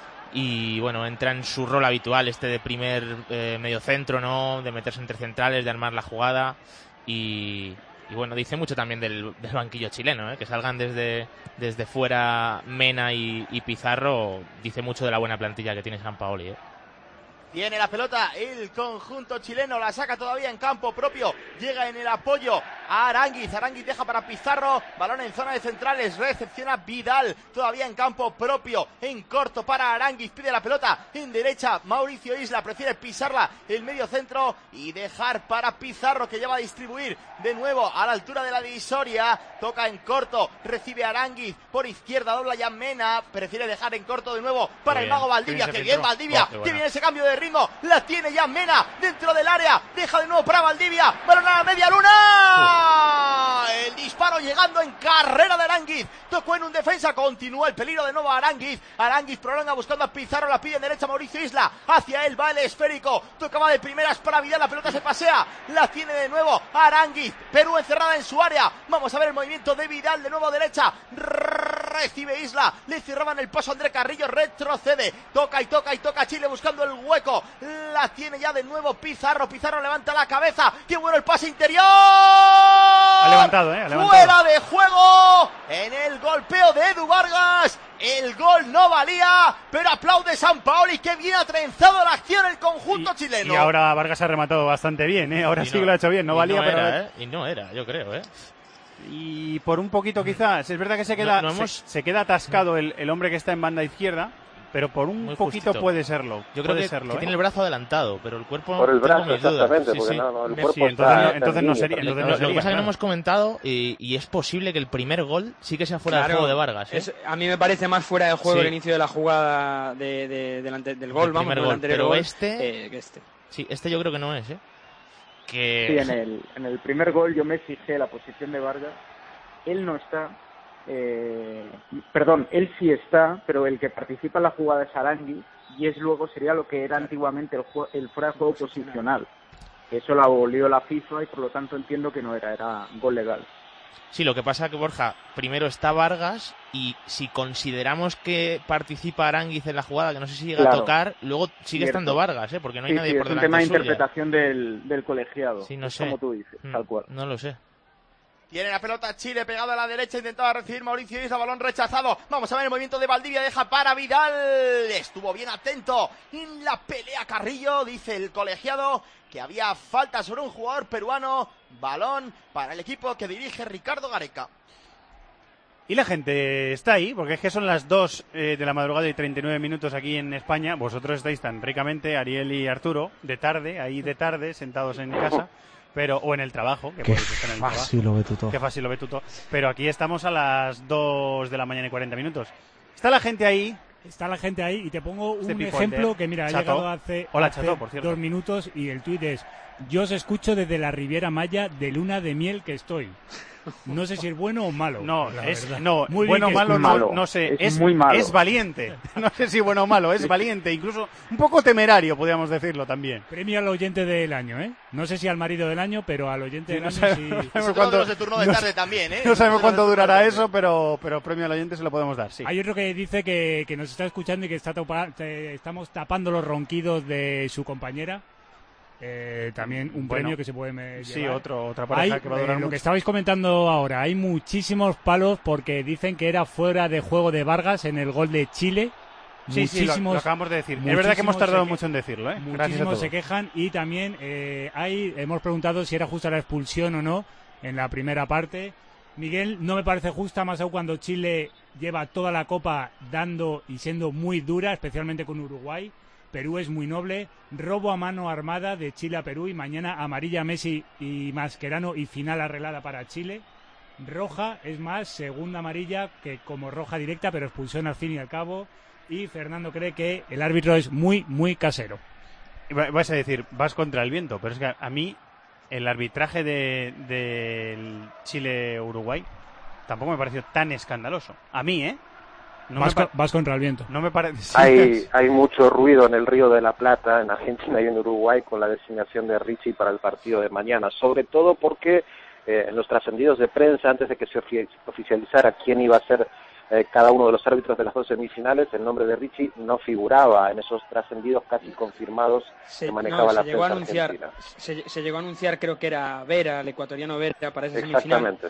Y bueno, entra en su rol habitual, este de primer eh, mediocentro, ¿no? De meterse entre centrales, de armar la jugada. Y, y bueno, dice mucho también del, del banquillo chileno, ¿eh? Que salgan desde, desde fuera Mena y, y Pizarro, dice mucho de la buena plantilla que tiene Sampaoli, ¿eh? Tiene la pelota el conjunto chileno, la saca todavía en campo propio, llega en el apoyo a Aránguiz, Aránguiz deja para Pizarro, balón en zona de centrales, recepciona Vidal, todavía en campo propio, en corto para Aránguiz, pide la pelota en derecha, Mauricio Isla prefiere pisarla el medio centro y dejar para Pizarro, que ya va a distribuir de nuevo a la altura de la divisoria, toca en corto, recibe Aránguiz, por izquierda dobla ya Mena, prefiere dejar en corto de nuevo para el mago Valdivia, que bien Valdivia, que viene ese cambio de ritmo, la tiene ya Mena dentro del área, deja de nuevo para Valdivia, balón a la media luna, el disparo llegando en carrera de Aránguiz, tocó en un defensa, continúa el peligro de nuevo a Aránguiz, Aránguiz prolonga buscando a Pizarro, la pide en derecha Mauricio Isla, hacia él va el esférico, tocaba de primeras para Vidal, la pelota se pasea, la tiene de nuevo Aránguiz, Perú encerrada en su área, vamos a ver el movimiento de Vidal, de nuevo derecha, recibe Isla, le cerraban el paso a André Carrillo, retrocede, toca y toca y toca Chile buscando el hueco, la tiene ya de nuevo Pizarro, Pizarro levanta la cabeza, qué bueno el pase interior, ha levantado, eh, ha levantado. Fuera de juego, en el golpeo de Edu Vargas, el gol no valía, pero aplaude Sampaoli, que bien ha trenzado la acción el conjunto y, chileno. Y ahora Vargas ha rematado bastante bien, eh, ahora y sí no, que lo ha hecho bien, no valía, no pero... Era, ¿eh? Y no era, yo creo, eh. Y por un poquito quizás, es verdad que se queda, no, no hemos... se, se queda atascado el, el hombre que está en banda izquierda, pero por un Muy poquito justito. puede serlo. Yo creo puede que, serlo, que ¿eh? tiene el brazo adelantado, pero el cuerpo... Por el brazo, exactamente, sí, porque sí. no, no, el Sí, cuerpo entonces, está no, entonces no en sería. línea, Entonces lo, no lo sería que pasa es que claro. no hemos comentado, y, y es posible que el primer gol sí que sea fuera Claro, de juego de Vargas, ¿eh? es, a mí me parece más fuera de juego Sí. el inicio de la jugada de, de, delante, del gol, El vamos, primer no gol, el anterior pero gol, este... eh, que este. Sí, este yo creo que no es, ¿eh? Que... Sí, en el, en el primer gol yo me fijé la posición de Vargas, él no está, eh, perdón, él sí está, pero el que participa en la jugada es Aránguiz, y es luego sería lo que era antiguamente el, jue- el fuera de juego posicional. Eso lo abolió la FIFA y por lo tanto entiendo que no era, era gol legal. Sí, lo que pasa que, Borja, primero está Vargas y si consideramos que participa Aránguiz en la jugada, que no sé si llega Claro. a tocar, luego sigue Cierto. estando Vargas, ¿eh? Porque no hay Sí, nadie sí, por es un delante tema de suya. interpretación del, del colegiado, Sí, no es sé. como tú dices, Mm, tal cual. No lo sé. Tiene la pelota Chile pegada a la derecha, intentaba recibir Mauricio Isla, balón rechazado. Vamos a ver el movimiento de Valdivia, deja para Vidal. Estuvo bien atento en la pelea Carrillo, dice el colegiado que había falta sobre un jugador peruano. Balón para el equipo que dirige Ricardo Gareca. Y la gente está ahí, porque es que son las dos eh, de la madrugada y treinta y nueve minutos aquí en España. Vosotros estáis tan ricamente, Ariel y Arturo, de tarde, ahí de tarde, sentados en casa, pero o en el trabajo. Que Qué podéis estar en el fácil trabajo. lo ve tú todo. Qué fácil lo ve tú todo. Pero aquí estamos a las dos de la mañana y cuarenta minutos. Está la gente ahí. Está la gente ahí y te pongo Este un Pipo ejemplo Enter. que, mira, ha Chato. llegado hace, Hola, hace Chato, por cierto. dos minutos y el tuit es: yo os escucho desde la Riviera Maya de luna de miel que estoy. No sé si es bueno o malo. No, la es verdad. no, Muy bueno o bien que- malo, malo. no, no sé, Es es, muy malo. es valiente. No sé si bueno o malo, es valiente, incluso un poco temerario, podríamos decirlo también. Premio al oyente del año, ¿eh? No sé si al marido del año, pero al oyente Sí, del no año sabemos- sí. no sabemos Nosotros cuánto- los de turno de no tarde sé- también, ¿eh? No sabemos Nosotros cuánto los de durará turno de eso, pero, pero premio al oyente se lo podemos dar, sí. Hay otro que dice que, que nos está escuchando y que está topa- te- estamos tapando los ronquidos de su compañera. Eh, también un Bueno, premio que se puede me- llevar. sí, otro- otra pareja Hay, que va a durar eh, Lo mucho. que estabais comentando ahora, hay muchísimos palos porque dicen que era fuera de juego de Vargas en el gol de Chile. Sí, sí, lo- Muchísimos, lo acabamos de decir. Es verdad que hemos muchísimos tardado se que- mucho en decirlo, ¿eh? Gracias a Muchísimos todos. se quejan y también eh, hay, hemos preguntado si era justa la expulsión o no en la primera parte. Miguel, no me parece justa, más aún cuando Chile lleva toda la Copa dando y siendo muy dura, especialmente con Uruguay. Perú es muy noble. Robo a mano armada de Chile a Perú y mañana amarilla Messi y Mascherano y final arreglada para Chile. Roja es más segunda amarilla que como roja directa, pero expulsión al fin y al cabo. Y Fernando cree que el árbitro es muy, muy casero. Y va- Vas a decir, vas contra el viento, pero es que a mí el arbitraje de, del Chile-Uruguay tampoco me pareció tan escandaloso. A mí, ¿eh? No vas, me co- vas contra el viento. No me parece. Hay, hay mucho ruido en el Río de la Plata, en Argentina y en Uruguay, con la designación de Richie para el partido de mañana, sobre todo porque eh, en los trascendidos de prensa, antes de que se ofi- oficializara quién iba a ser eh, cada uno de los árbitros de las dos semifinales, el nombre de Richie no figuraba en esos trascendidos casi confirmados Se, que manejaba no, la se llegó a prensa anunciar, argentina. se, se llegó a anunciar, creo que era Vera, el ecuatoriano Vera, para esa semifinal. Exactamente.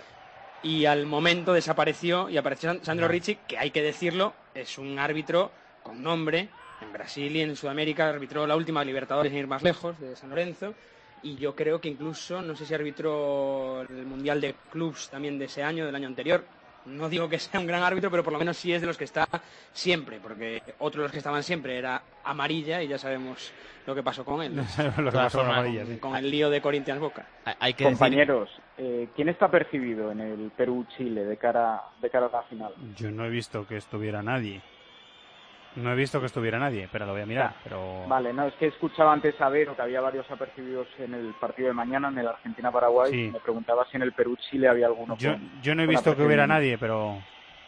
Y al momento desapareció y apareció San- Sandro Ricci, que hay que decirlo, es un árbitro con nombre. En Brasil y en Sudamérica arbitró la última Libertadores, sin ir más lejos, de San Lorenzo. Y yo creo que incluso, no sé si arbitró el Mundial de Clubs también de ese año, del año anterior. No digo que sea un gran árbitro, pero por lo menos sí es de los que está siempre, porque otro de los que estaban siempre era Amarilla y ya sabemos lo que pasó con él. No sabemos lo que pasó con Amarilla, sí. Con el lío de Corinthians Boca. Hay que Compañeros, eh, ¿quién está percibido en el Perú-Chile de cara, de cara a la final? Yo no he visto que estuviera nadie. No he visto que estuviera nadie, pero lo voy a mirar. Pero... Vale, no, es que escuchaba antes a Vero que había varios apercibidos en el partido de mañana, en el Argentina-Paraguay. Sí. Me preguntaba si en el Perú-Chile había alguno Yo, con- yo no he con visto que hubiera apercibimiento. nadie, pero...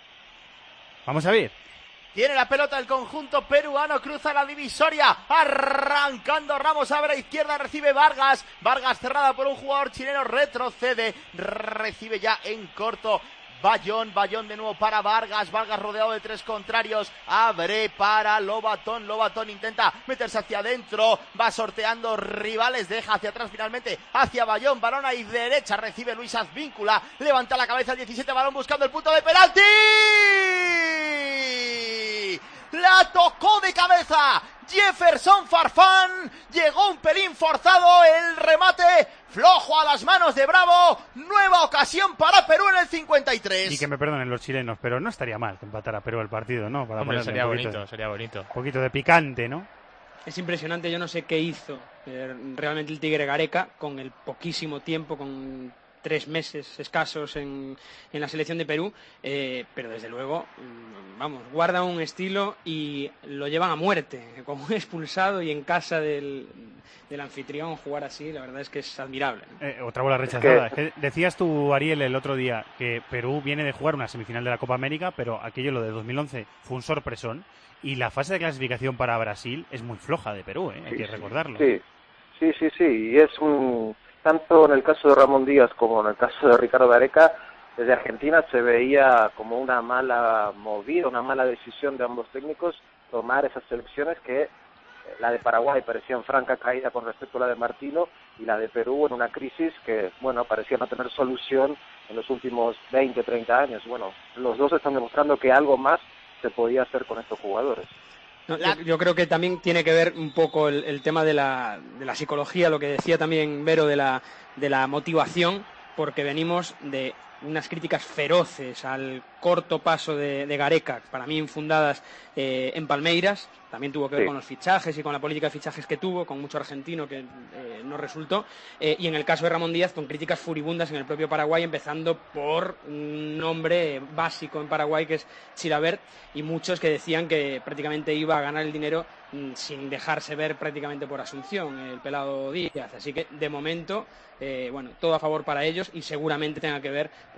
Vamos a ver. Tiene la pelota el conjunto peruano, cruza la divisoria, arrancando Ramos a la izquierda, recibe Vargas, Vargas cerrada por un jugador chileno, retrocede, recibe ya en corto Bayón, Bayón de nuevo para Vargas, Vargas rodeado de tres contrarios, abre para Lobatón, Lobatón intenta meterse hacia adentro, va sorteando rivales, deja hacia atrás finalmente, hacia Bayón, balón ahí derecha, recibe Luis Advíncula, levanta la cabeza el diecisiete, balón buscando el punto de penalti, la tocó de cabeza Jefferson Farfán, llegó un pelín forzado, el remate flojo a las manos de Bravo, nueva ocasión para Perú en el cincuenta y tres. Y que me perdonen los chilenos, pero no estaría mal que empatara Perú el partido, ¿no? Para Hombre, ponerle sería un poquito bonito, de- sería bonito. Un poquito de picante, ¿no? Es impresionante, yo no sé qué hizo eh, realmente el Tigre Gareca con el poquísimo tiempo, con tres meses escasos en, en la selección de Perú, eh, pero desde luego, mm, vamos, guarda un estilo y lo llevan a muerte, como un expulsado y en casa del, del anfitrión jugar así, la verdad es que es admirable, ¿no? Eh, otra bola rechazada. Es que decías tú, Ariel, el otro día que Perú viene de jugar una semifinal de la Copa América, pero aquello, lo de dos mil once, fue un sorpresón. Y la fase de clasificación para Brasil es muy floja de Perú, ¿eh? Hay que recordarlo. Sí, sí, sí, sí. Y es un... Tanto en el caso de Ramón Díaz como en el caso de Ricardo Gareca, desde Argentina se veía como una mala movida, una mala decisión de ambos técnicos tomar esas selecciones que eh, la de Paraguay parecía en franca caída con respecto a la de Martino y la de Perú en una crisis que, bueno, parecía no tener solución en los últimos veinte, treinta años. Bueno, los dos están demostrando que algo más se podía hacer con estos jugadores. No, yo, yo creo que también tiene que ver un poco el, el tema de la, de la psicología, lo que decía también Vero de la, de la motivación, porque venimos de unas críticas feroces al corto paso de, de Gareca, para mí infundadas eh, en Palmeiras. También tuvo que ver Sí. con los fichajes y con la política de fichajes que tuvo, con mucho argentino que eh, no resultó. Eh, y en el caso de Ramón Díaz, con críticas furibundas en el propio Paraguay, empezando por un nombre básico en Paraguay que es Chilavert, y muchos que decían que prácticamente iba a ganar el dinero mm, sin dejarse ver prácticamente por Asunción, el pelado Díaz. Así que, de momento, eh, bueno, todo a favor para ellos y seguramente tenga que ver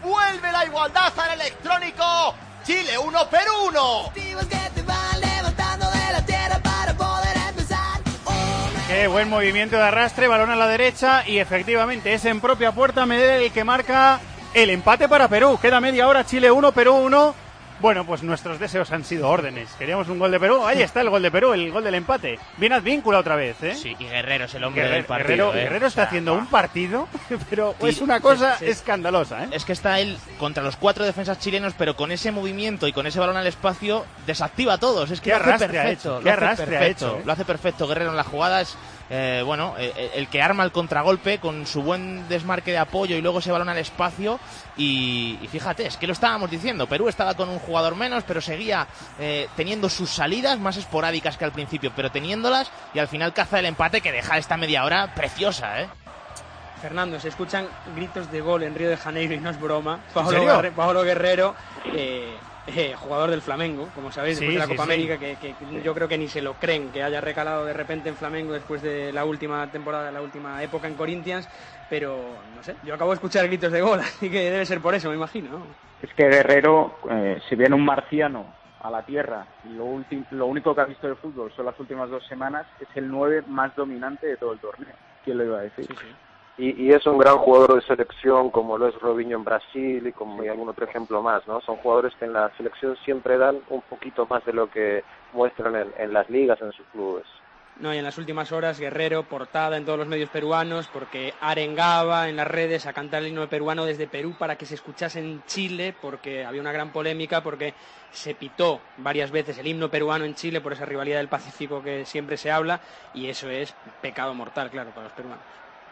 vuelve la igualdad al electrónico. Chile uno, Perú uno. Qué buen movimiento de arrastre, balón a la derecha y efectivamente es en propia puerta Medel el que marca el empate para Perú. Queda media hora, Chile uno, Perú uno. Bueno, pues nuestros deseos han sido órdenes. Queríamos un gol de Perú. Ahí está el gol de Perú, el gol del empate. Bien Advíncula otra vez, ¿eh? Sí, y Guerrero es el hombre Guerrero, del partido. Guerrero, ¿eh? Guerrero está o sea, haciendo bah. un partido, pero Sí, es una cosa sí, sí. escandalosa, ¿eh? Es que está él contra los cuatro defensas chilenos, pero con ese movimiento y con ese balón al espacio desactiva a todos. Es que ¿Qué lo hace arrastre ha perfecto. hecho? Lo ¿Qué hace arrastre ha perfecto. hecho, eh? Lo hace perfecto Guerrero en la jugada. Es eh, bueno, eh, el que arma el contragolpe con su buen desmarque de apoyo y luego ese balón al espacio. Y, y fíjate, es que lo estábamos diciendo. Perú estaba con un jugador menos, pero seguía eh, teniendo sus salidas más esporádicas que al principio, pero teniéndolas, y al final caza el empate que deja esta media hora preciosa, ¿eh? Fernando, se escuchan gritos de gol en Río de Janeiro y no es broma. Pablo, serio? Guerre- Pablo Guerrero, eh, eh, jugador del Flamengo, como sabéis, Sí, después de la sí, Copa sí. América, que, que yo creo que ni se lo creen que haya recalado de repente en Flamengo después de la última temporada, la última época en Corinthians, pero no sé, yo acabo de escuchar gritos de gol, así que debe ser por eso, me imagino, ¿no? Es que Guerrero, eh, si viene un marciano a la Tierra y lo, ulti- lo único que ha visto del fútbol son las últimas dos semanas, es el nueve más dominante de todo el torneo. ¿Quién lo iba a decir? Sí, sí. Y, y es un gran jugador de selección, como lo es Robinho en Brasil y como hay algún otro ejemplo más, ¿no? Son jugadores que en la selección siempre dan un poquito más de lo que muestran en, en las ligas, en sus clubes. No, y en las últimas horas Guerrero, portada en todos los medios peruanos, porque arengaba en las redes a cantar el himno peruano desde Perú para que se escuchase en Chile, porque había una gran polémica, porque se pitó varias veces el himno peruano en Chile por esa rivalidad del Pacífico que siempre se habla, y eso es pecado mortal, claro, para los peruanos.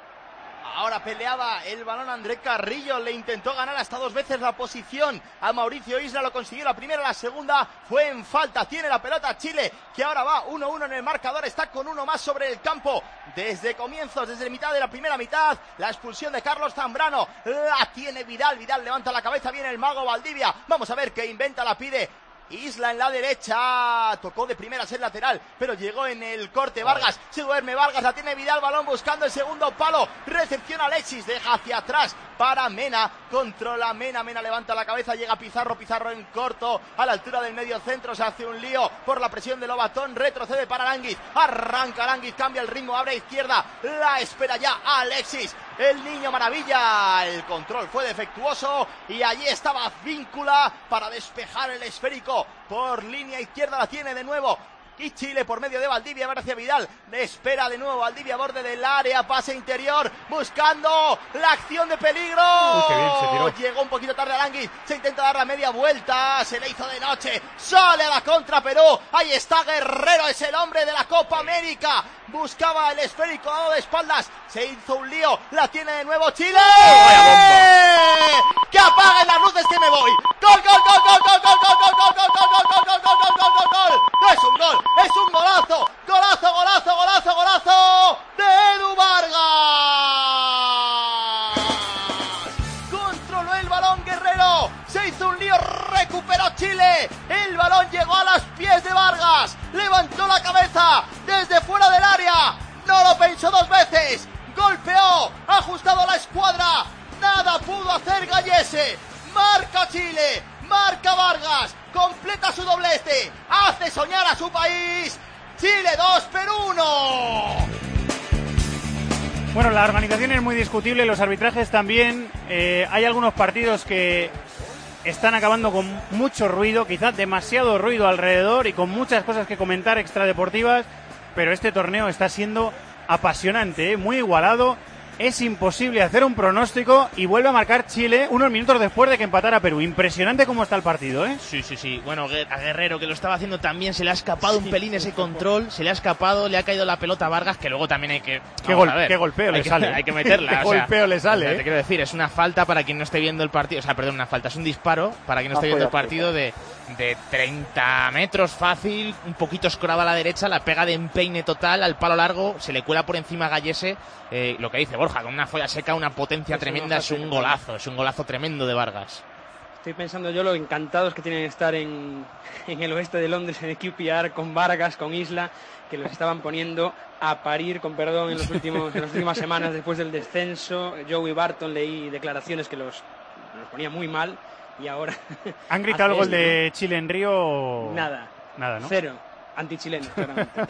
Ahora peleaba el balón André Carrillo, le intentó ganar hasta dos veces la posición a Mauricio Isla, lo consiguió la primera, la segunda fue en falta. Tiene la pelota Chile, que ahora va uno uno en el marcador, está con uno más sobre el campo desde comienzos, desde mitad de la primera mitad. La expulsión de Carlos Zambrano la tiene Vidal, Vidal levanta la cabeza, viene el mago Valdivia, vamos a ver qué inventa, la pide Isla en la derecha, tocó de primeras el lateral, pero llegó en el corte Vargas, se duerme Vargas, la tiene Vidal, balón buscando el segundo palo, recepciona Alexis, deja hacia atrás para Mena, controla Mena, Mena levanta la cabeza, llega Pizarro, Pizarro en corto, a la altura del medio centro, se hace un lío por la presión de Lobatón, retrocede para Aránguiz, arranca Aránguiz, cambia el ritmo, abre a izquierda, la espera ya Alexis, el niño maravilla, el control fue defectuoso y allí estaba Advíncula para despejar el esférico por línea izquierda, la tiene de nuevo y Chile por medio de Valdivia, va hacia Vidal, espera de nuevo Valdivia, borde del área, pase interior, buscando la acción de peligro. Uy, qué bien se tiró. Llegó un poquito tarde Aránguiz, se intenta dar la media vuelta, se le hizo de noche, sale a la contra Perú, ahí está Guerrero, es el hombre de la Copa América, buscaba el esférico dado de espaldas, se hizo un lío, la tiene de nuevo Chile. ¡Que apaguen las luces que me voy! ¡Gol, gol, gol, gol, gol, gol, gol, gol, gol, gol, gol, gol, gol, gol, gol, gol, gol, gol! ¡No es un gol! ¡Es un golazo! ¡Golazo, golazo, golazo, golazo! ¡De Edu Vargas! Controló el balón Guerrero, se hizo un lío, recuperó Chile, el balón llegó a los pies de Vargas, levantó la cabeza desde fuera del área, no lo pensó dos veces, golpeó, ha ajustado la escuadra, nada pudo hacer Gallese, marca Chile, marca Vargas, completa su doblete, hace soñar a su país, Chile dos, Perú uno. Bueno, la organización es muy discutible, los arbitrajes también. Eh, hay algunos partidos que están acabando con mucho ruido, quizás demasiado ruido alrededor y con muchas cosas que comentar extradeportivas, pero este torneo está siendo apasionante, ¿eh? Muy igualado. Es imposible hacer un pronóstico y vuelve a marcar Chile unos minutos después de que empatara Perú. Impresionante cómo está el partido, ¿eh? Sí, sí, sí. Bueno, a Guerrero, que lo estaba haciendo también, se le ha escapado un pelín ese control, se le ha escapado, le ha caído la pelota a Vargas, que luego también hay que... Qué, gol, qué golpeo hay le que, sale. Hay que meterla. Qué o sea, golpeo le sale, o sea, ¿eh? Te quiero decir, es una falta para quien no esté viendo el partido, o sea, perdón, una falta, es un disparo para quien no esté viendo el partido de, de treinta metros fácil, un poquito escorado a la derecha, la pega de empeine total al palo largo, se le cuela por encima a Gallese, eh, lo que dice Borja, con una folla seca, una potencia Es tremenda, es un golazo, es un golazo tremendo de Vargas. Estoy pensando yo lo encantados que tienen de estar en, en el oeste de Londres, en el Q P R, con Vargas, con Isla, que los estaban poniendo a parir, con perdón, en, los últimos, en las últimas semanas después del descenso. Joey Barton, leí declaraciones que los nos ponía muy mal y ahora... ¿Han gritado el gol esto, de ¿no? Chile en Río? Nada. Nada, ¿no? Cero. Antichileno, claramente.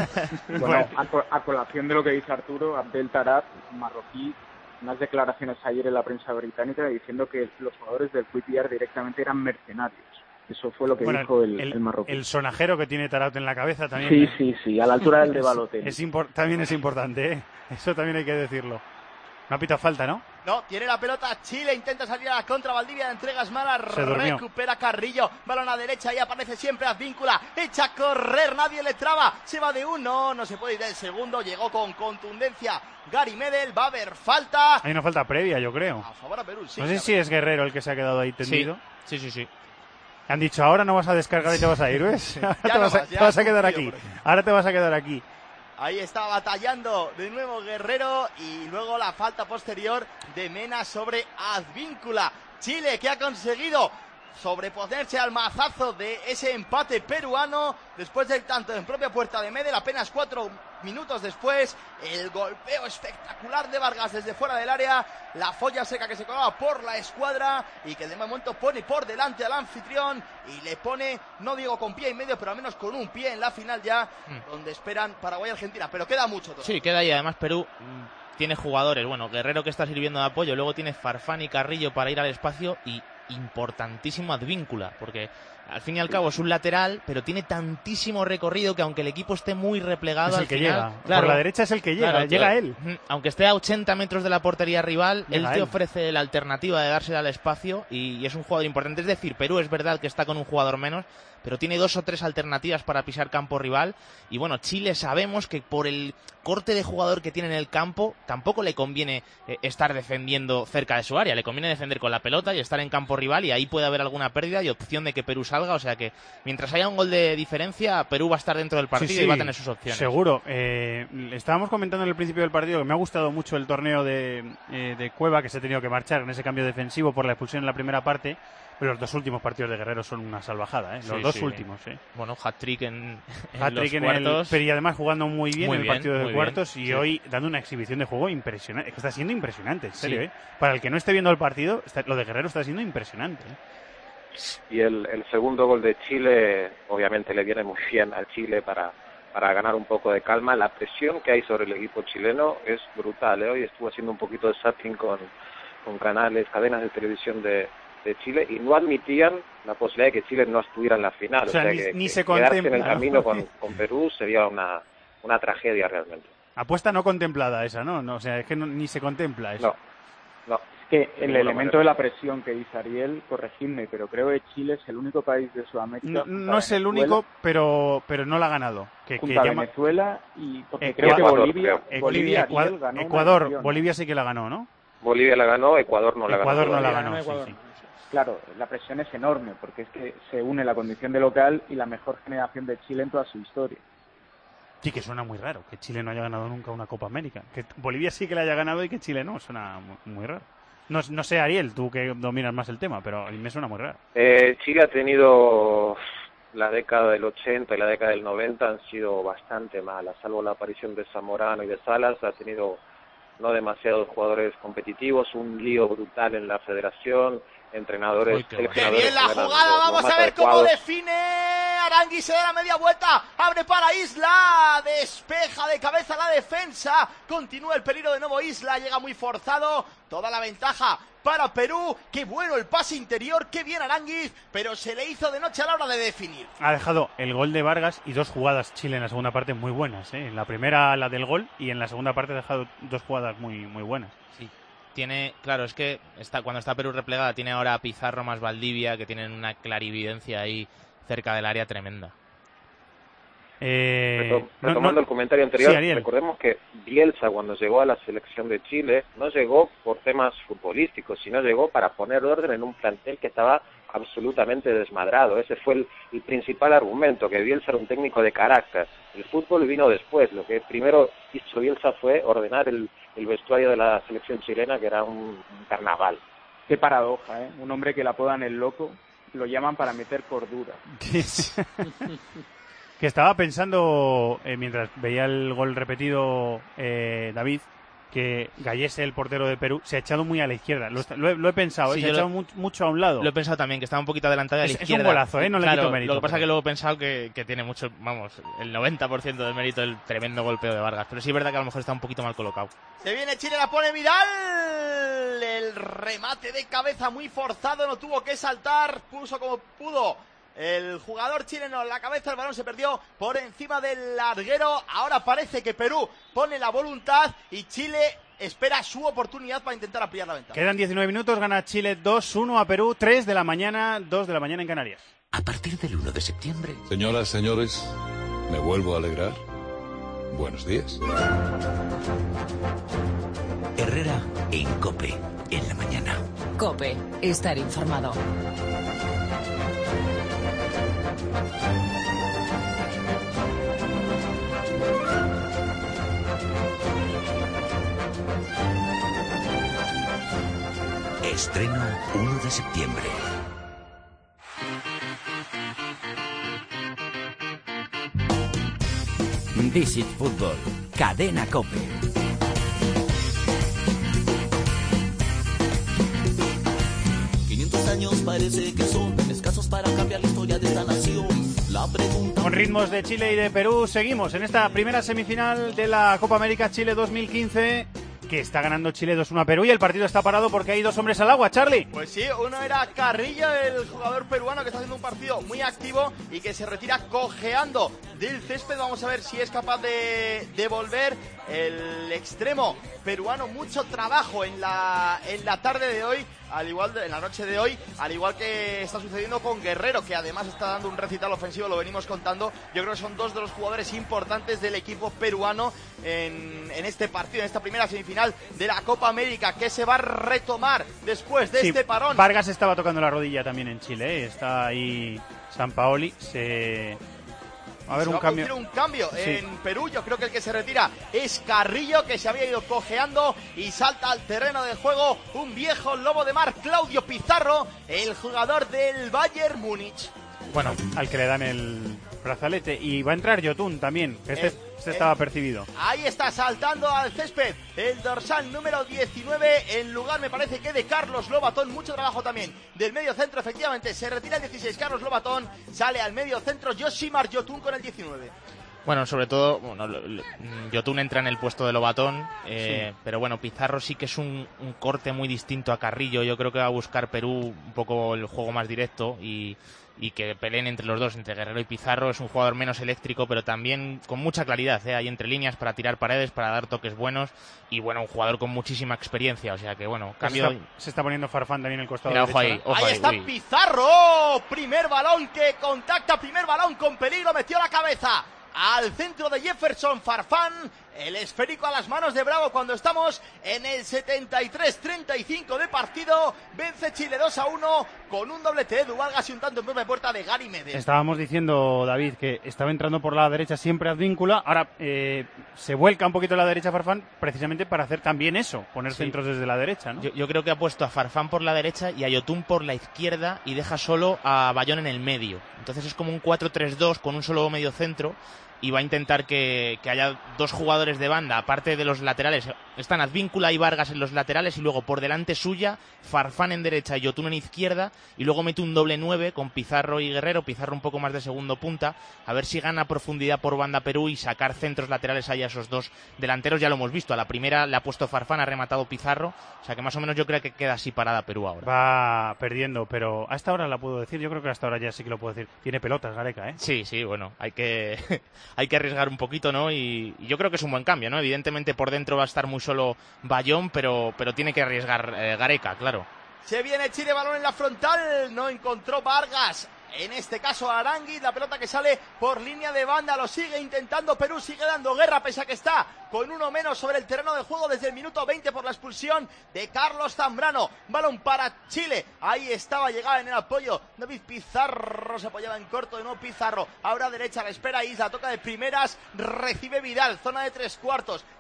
Bueno, a, co- a colación de lo que dice Arturo, Abdel Tarat, marroquí, unas declaraciones ayer en la prensa británica diciendo que los jugadores del Q P R directamente eran mercenarios. Eso fue lo que Bueno, dijo el, el, el marroquí. el sonajero que tiene Tarat en la cabeza también. Sí, ¿eh? sí, sí, a la altura del de Balotelli. Es, es impor- también es importante, ¿eh? Eso también hay que decirlo. No ha pitado falta, ¿no? No, tiene la pelota Chile, intenta salir a la contra, Valdivia de entregas mala, Se durmió. recupera Carrillo, balón a derecha y aparece siempre Advíncula, echa a correr, nadie le traba, se va de uno, no se puede ir del segundo, llegó con contundencia Gary Medel, va a haber falta. Hay una falta previa, yo creo. A favor a Perú, sí. No sé si es Guerrero el que se ha quedado ahí tendido. Sí, sí, sí. Han dicho, ahora no vas a descargar y te vas a ir, ¿ves? Ahora te, no vas a, vas, ya te vas a quedar cumplido, aquí. por Ahora te vas a quedar aquí. Ahí está batallando de nuevo Guerrero y luego la falta posterior de Mena sobre Advíncula. Chile que ha conseguido sobreponerse al mazazo de ese empate peruano después del tanto en propia puerta de Medel. Apenas cuatro minutos después, el golpeo espectacular de Vargas desde fuera del área, la folla seca que se colaba por la escuadra y que de momento pone por delante al anfitrión y le pone, no digo con pie y medio, pero al menos con un pie en la final ya, mm. donde esperan Paraguay y Argentina, pero queda mucho todavía. Sí, queda ahí, además Perú mm, tiene jugadores, bueno, Guerrero que está sirviendo de apoyo, luego tiene Farfán y Carrillo para ir al espacio y importantísimo Advíncula, porque al fin y al cabo es un lateral, pero tiene tantísimo recorrido que aunque el equipo esté muy replegado, es el al que final, llega. claro, por la derecha es el que llega, claro, llega tío, él. Aunque esté a ochenta metros de la portería rival, Llega él te él. ofrece la alternativa de dársela al espacio y, y es un jugador importante. Es decir, Perú es verdad que está con un jugador menos, pero tiene dos o tres alternativas para pisar campo rival. Y bueno, Chile sabemos que por el corte de jugador que tiene en el campo, tampoco le conviene eh, estar defendiendo cerca de su área, le conviene defender con la pelota y estar en campo rival, y ahí puede haber alguna pérdida y opción de que Perú salga. O sea que mientras haya un gol de diferencia, Perú va a estar dentro del partido Sí, sí, y va a tener sus opciones. Seguro. Eh, estábamos comentando en el principio del partido que me ha gustado mucho el torneo de, eh, de Cueva, que se ha tenido que marchar en ese cambio defensivo por la expulsión en la primera parte. Pero los dos últimos partidos de Guerrero son una salvajada, ¿eh? Los Sí, dos sí. últimos, ¿eh? Bueno, hat-trick en, en Hat-trick los en cuartos. el, pero y además jugando muy bien Muy en el bien, partido de muy cuartos bien, y sí. hoy dando una exhibición de juego impresionante. Es que está siendo impresionante, en serio, Sí. ¿eh? Para el que no esté viendo el partido, está- lo de Guerrero está siendo impresionante, ¿eh? Y el, el segundo gol de Chile obviamente le viene muy bien al Chile para, para ganar un poco de calma. La presión que hay sobre el equipo chileno es brutal, ¿eh? Hoy estuve haciendo un poquito de zapping con, con canales, cadenas de televisión de, de Chile y no admitían la posibilidad de que Chile no estuviera en la final. O sea, ni- que, ni que se quedarse en contempla, el ¿no? camino con, con Perú sería una, una tragedia realmente. Apuesta no contemplada esa, ¿no? no o sea, es que no- ni se contempla eso. No, no. Es que De el ninguna elemento manera. de la presión que dice Ariel, corregidme, pero creo que Chile es el único país de Sudamérica. No, junto no a es el Venezuela- único, pero pero no la ha ganado. Que, que junto a llama- Venezuela y porque Eh, creo que Ecuador, Bolivia, creo. Bolivia, Ecuador, Ariel, ganó una Ecuador, edición, ¿no? Bolivia sí que la ganó, ¿no? Bolivia la ganó, Ecuador no la Ecuador ganó. no la todavía. ganó, sí, Ecuador. sí. Claro, la presión es enorme porque es que se une la condición de local y la mejor generación de Chile en toda su historia. Sí, que suena muy raro que Chile no haya ganado nunca una Copa América. Que Bolivia sí que la haya ganado y que Chile no. Suena muy, muy raro. No, no sé, Ariel, tú que dominas más el tema, pero a mí me suena muy raro. Eh, Chile ha tenido la década del ochenta y la década del noventa han sido bastante malas, salvo la aparición de Zamorano y de Salas, ha tenido no demasiados jugadores competitivos, un lío brutal en la federación, entrenadores, Uy, qué bueno. ¡Qué seleccionadores bien la que eran jugada! los- los Vamos más a ver cómo adecuados. define Arangui, se da la media vuelta, abre para Isla, despeja de cabeza la defensa, continúa el peligro de nuevo Isla, llega muy forzado, toda la ventaja para Perú, qué bueno el pase interior, qué bien Aránguiz, pero se le hizo de noche a la hora de definir. Ha dejado el gol de Vargas y dos jugadas Chile en la segunda parte muy buenas, ¿eh? En la primera la del gol y en la segunda parte ha dejado dos jugadas muy muy buenas. Sí. Tiene, claro, es que está, cuando está Perú replegada tiene ahora a Pizarro más Valdivia, que tienen una clarividencia ahí cerca del área tremenda. Eh, Retom- no- Retomando no- el comentario anterior, Sí, Ariel. recordemos que Bielsa cuando llegó a la selección de Chile no llegó por temas futbolísticos, sino llegó para poner orden en un plantel que estaba absolutamente desmadrado. Ese fue el, el principal argumento, que Bielsa era un técnico de carácter. El fútbol vino después. Lo que primero hizo Bielsa fue ordenar el, el vestuario de la selección chilena, que era un, un carnaval. Qué paradoja, ¿eh? Un hombre que la apodan el loco, lo llaman para meter cordura. que estaba pensando, eh, mientras veía el gol repetido, eh, David, que Gallese, el portero de Perú, se ha echado muy a la izquierda. Lo, lo, he, lo he pensado, Sí, ¿eh? se ha echado lo, mu mucho a un lado. Lo he pensado también, que estaba un poquito adelantado a la es, izquierda. Es un golazo, ¿eh? No claro, le quito mérito. Lo que pasa pero... es que luego he pensado que, que tiene mucho, vamos, el noventa por ciento del mérito del tremendo golpeo de Vargas. Pero sí es verdad que a lo mejor está un poquito mal colocado. Se viene Chile, la pone Vidal. El remate de cabeza muy forzado, no tuvo que saltar, puso como pudo. El jugador chileno en la cabeza, el balón se perdió por encima del larguero. Ahora parece que Perú pone la voluntad y Chile espera su oportunidad para intentar ampliar la ventaja. Quedan diecinueve minutos, gana Chile dos uno a Perú, tres de la mañana, dos de la mañana en Canarias. A partir del uno de septiembre... Señoras, señores, me vuelvo a alegrar. Buenos días. Herrera en COPE, en la mañana. COPE, estar informado. Estreno uno de septiembre. This is Fútbol, Cadena COPE. quinientos años parece que son escasos para cambiar la historia de esta nación. La pregunta... Con ritmos de Chile y de Perú seguimos en esta primera semifinal de la Copa América Chile dos mil quince, que está ganando Chile dos uno a Perú y el partido está parado porque hay dos hombres al agua, Charlie. Pues sí, uno era Carrillo, el jugador peruano que está haciendo un partido muy activo y que se retira cojeando del césped. Vamos a ver si es capaz de, de volver el extremo peruano. Mucho trabajo en la, en la tarde de hoy, al igual de, en la noche de hoy, al igual que está sucediendo con Guerrero, que además está dando un recital ofensivo, lo venimos contando. Yo creo que son dos de los jugadores importantes del equipo peruano en, en este partido, en esta primera semifinal de la Copa América, que se va a retomar después de sí, este parón. Vargas estaba tocando la rodilla también en Chile, ¿eh? Está ahí Sampaoli, se... A ver, se un va cambio. A un cambio sí. en Perú. Yo creo que el que se retira es Carrillo, que se había ido cojeando y salta al terreno de juego un viejo lobo de mar, Claudio Pizarro, el jugador del Bayern Múnich. Bueno, al que le dan el brazalete. Y va a entrar Yotun también, que este, Eh, este eh, estaba percibido. Ahí está saltando al césped el dorsal número diecinueve, en lugar me parece que de Carlos Lobatón. Mucho trabajo también del medio centro, efectivamente se retira el dieciséis Carlos Lobatón, sale al medio centro Yoshimar Yotun con el diecinueve. Bueno, sobre todo, bueno, Yotun entra en el puesto de Lobatón, eh, sí. pero bueno, Pizarro sí que es un, un corte muy distinto a Carrillo. Yo creo que va a buscar Perú un poco el juego más directo y, y que peleen entre los dos, entre Guerrero y Pizarro. Es un jugador menos eléctrico, pero también con mucha claridad, ¿eh? Ahí entre líneas para tirar paredes, para dar toques buenos y bueno, un jugador con muchísima experiencia, o sea que bueno, cambio... Se está, se está poniendo Farfán también el costado Mira, derecho. ojo ahí, ojo ahí ahí, está uy. Pizarro, primer balón que contacta, primer balón con peligro, metió la cabeza al centro de Jefferson Farfán, el esférico a las manos de Bravo cuando estamos en el setenta y tres treinta y cinco de partido. Vence Chile dos a uno con un doblete de Edu Vargas y un tanto en propia puerta de Gary Medel. Estábamos diciendo, David, que estaba entrando por la derecha siempre Advíncula, ahora eh, se vuelca un poquito a la derecha Farfán precisamente para hacer también eso, poner Sí. centros desde la derecha, ¿no? Yo, yo creo que ha puesto a Farfán por la derecha y a Yotun por la izquierda y deja solo a Bayón en el medio. Entonces es como un cuatro tres dos con un solo medio centro y va a intentar que, que haya dos jugadores de banda, aparte de los laterales. Están Advíncula y Vargas en los laterales y luego por delante suya, Farfán en derecha y Yotun en izquierda, y luego mete un doble nueve con Pizarro y Guerrero, Pizarro un poco más de segundo punta, a ver si gana profundidad por banda Perú y sacar centros laterales ahí a esos dos delanteros. Ya lo hemos visto, a la primera le ha puesto Farfán, ha rematado Pizarro, o sea que más o menos yo creo que queda así parada Perú ahora. Va perdiendo, pero hasta ahora la puedo decir, yo creo que hasta ahora ya sí que lo puedo decir. Tiene pelotas Gareca, ¿eh? Sí, sí, bueno, hay que hay que arriesgar un poquito, ¿no? Y, y yo creo que es un buen cambio, ¿no? Evidentemente por dentro va a estar muy solo Bayón, pero, pero tiene que arriesgar eh, Gareca, claro. Se viene Chile, balón en la frontal, no encontró Vargas. En este caso Aránguiz, la pelota que sale por línea de banda, lo sigue intentando Perú, sigue dando guerra pese a que está con uno menos sobre el terreno de juego desde el minuto veinte por la expulsión de Carlos Zambrano. Balón para Chile, ahí estaba, llegaba en el apoyo David Pizarro, se apoyaba en corto de nuevo Pizarro, ahora derecha, la espera Isla, toca de primeras, recibe Vidal, zona de tres cuartos,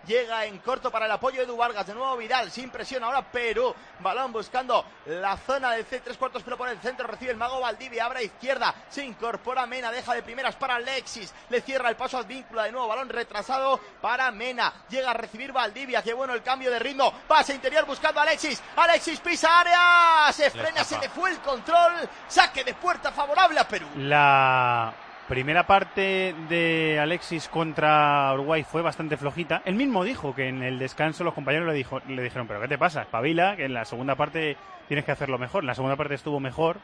llega en corto para el apoyo de Edu Vargas, de nuevo Vidal, sin presión, ahora Perú, balón buscando la zona del C, tres cuartos, pero por el centro recibe el mago Valdivia, abre a izquierda, se incorpora Mena, deja de primeras para Alexis, le cierra el paso a Advíncula, de nuevo balón retrasado para Mena, llega a recibir Valdivia, qué bueno el cambio de ritmo, pase interior buscando a Alexis, Alexis pisa área, se frena, se le fue el control, saque de puerta favorable a Perú. La primera parte de Alexis contra Uruguay fue bastante flojita. Él mismo dijo que en el descanso los compañeros le, dijo, le dijeron, pero ¿qué te pasa? Espabila, que en la segunda parte tienes que hacerlo mejor. En la segunda parte estuvo mejor.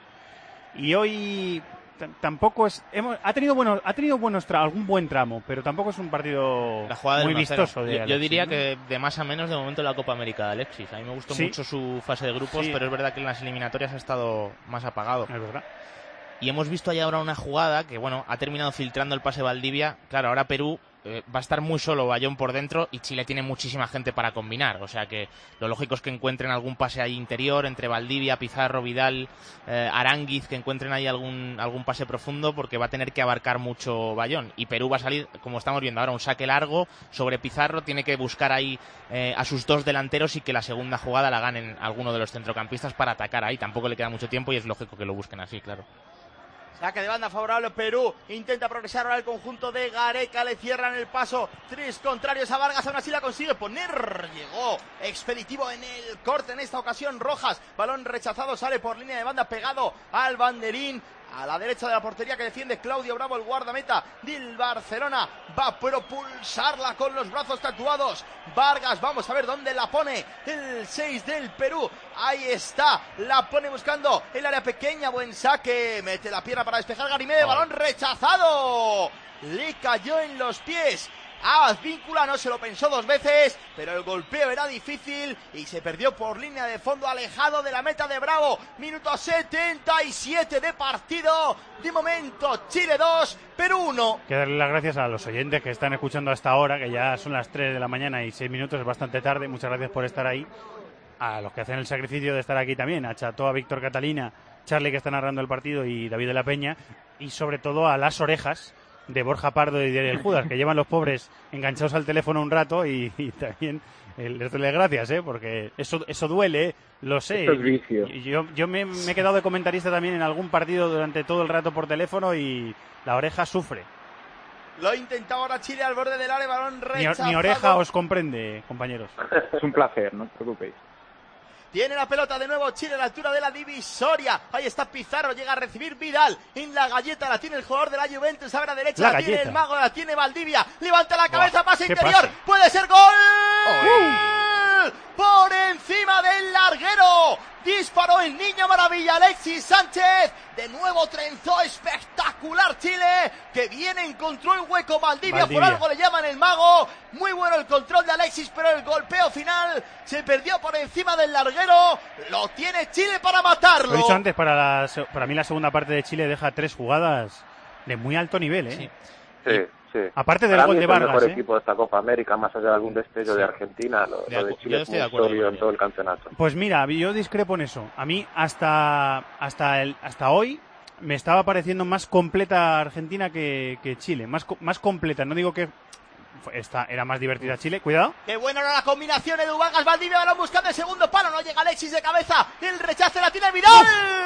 Y hoy t- tampoco es... Hemos, ha tenido, bueno, ha tenido buenos tra- algún buen tramo, pero tampoco es un partido La jugada muy del uno a cero. vistoso de yo, Alexis, yo diría ¿no? que de más a menos de momento la Copa América de Alexis. A mí me gustó Sí. mucho su fase de grupos, Sí. pero es verdad que en las eliminatorias ha estado más apagado. Es verdad. Y hemos visto ahí ahora una jugada que, bueno, ha terminado filtrando el pase Valdivia. Claro, ahora Perú eh, va a estar muy solo Bayón por dentro y Chile tiene muchísima gente para combinar. O sea que lo lógico es que encuentren algún pase ahí interior entre Valdivia, Pizarro, Vidal, eh, Aránguiz, que encuentren ahí algún, algún pase profundo porque va a tener que abarcar mucho Bayón. Y Perú va a salir, como estamos viendo ahora, un saque largo sobre Pizarro. Tiene que buscar ahí eh, a sus dos delanteros y que la segunda jugada la ganen alguno de los centrocampistas para atacar ahí. Tampoco le queda mucho tiempo y es lógico que lo busquen así, claro. Saque de banda favorable Perú, intenta progresar ahora el conjunto de Gareca, le cierran el paso, tres contrarios a Vargas, aún así la consigue poner, llegó expeditivo en el corte en esta ocasión Rojas, balón rechazado, sale por línea de banda pegado al banderín, a la derecha de la portería que defiende Claudio Bravo, el guardameta del Barcelona, va a propulsarla con los brazos tatuados, Vargas, vamos a ver dónde la pone, el seis del Perú, ahí está, la pone buscando el área pequeña, buen saque, mete la pierna para despejar Garimede, balón rechazado, le cayó en los pies a Advíncula, no se lo pensó dos veces, pero el golpeo era difícil y se perdió por línea de fondo, alejado de la meta de Bravo. Minuto setenta y siete de partido, de momento Chile dos, Perú uno. Quiero darle las gracias a los oyentes que están escuchando hasta ahora, que ya son las tres de la mañana y seis minutos, es bastante tarde. Muchas gracias por estar ahí. A los que hacen el sacrificio de estar aquí también, a Chato, a Víctor Catalina, Charlie que está narrando el partido y David de la Peña, y sobre todo a las orejas de Borja Pardo y de Ariel Judas, que llevan los pobres enganchados al teléfono un rato y, y también eh, les doy las gracias, ¿eh? Porque eso eso duele, ¿eh? Lo sé. Esto es vicio. Yo, yo me, me he quedado de comentarista también en algún partido durante todo el rato por teléfono y la oreja sufre. Lo intenta ahora Chile al borde del área, balón Mi, rechazado. mi oreja os comprende, compañeros. Es un placer, no os preocupéis. Tiene la pelota de nuevo Chile a la altura de la divisoria. Ahí está Pizarro, llega a recibir Vidal. En la galleta la tiene el jugador de la Juventus. A la derecha la, la tiene el mago, la tiene Valdivia. Levanta la cabeza, pase interior. Pase. Puede ser gol. ¡Oh! Por encima del larguero. Disparó el niño maravilla Alexis Sánchez. De nuevo trenzó espectacular Chile. Que viene, encontró el hueco Valdivia. Valdivia. Por algo le llaman el mago. Muy bueno el control de Alexis, pero el golpeo final se perdió por encima del larguero. Lo tiene Chile para matarlo. Lo he dicho antes, para, la, para mí la segunda parte de Chile deja tres jugadas de muy alto nivel, ¿eh? Sí, sí. sí. Aparte del gol de Vargas, el mejor ¿eh? equipo de esta Copa América, más allá de algún destello sí. de Argentina, lo de, lo de Chile es muy sólido en todo el campeonato. Pues mira, yo discrepo en eso. A mí hasta hasta el hasta hoy me estaba pareciendo más completa Argentina que, que Chile, más más completa. No digo que esta era más divertida Chile, cuidado. Qué buena era la combinación, Edu Vargas, Valdivia, balón buscando el segundo palo, no llega Alexis de cabeza, el rechace la tiene Vidal,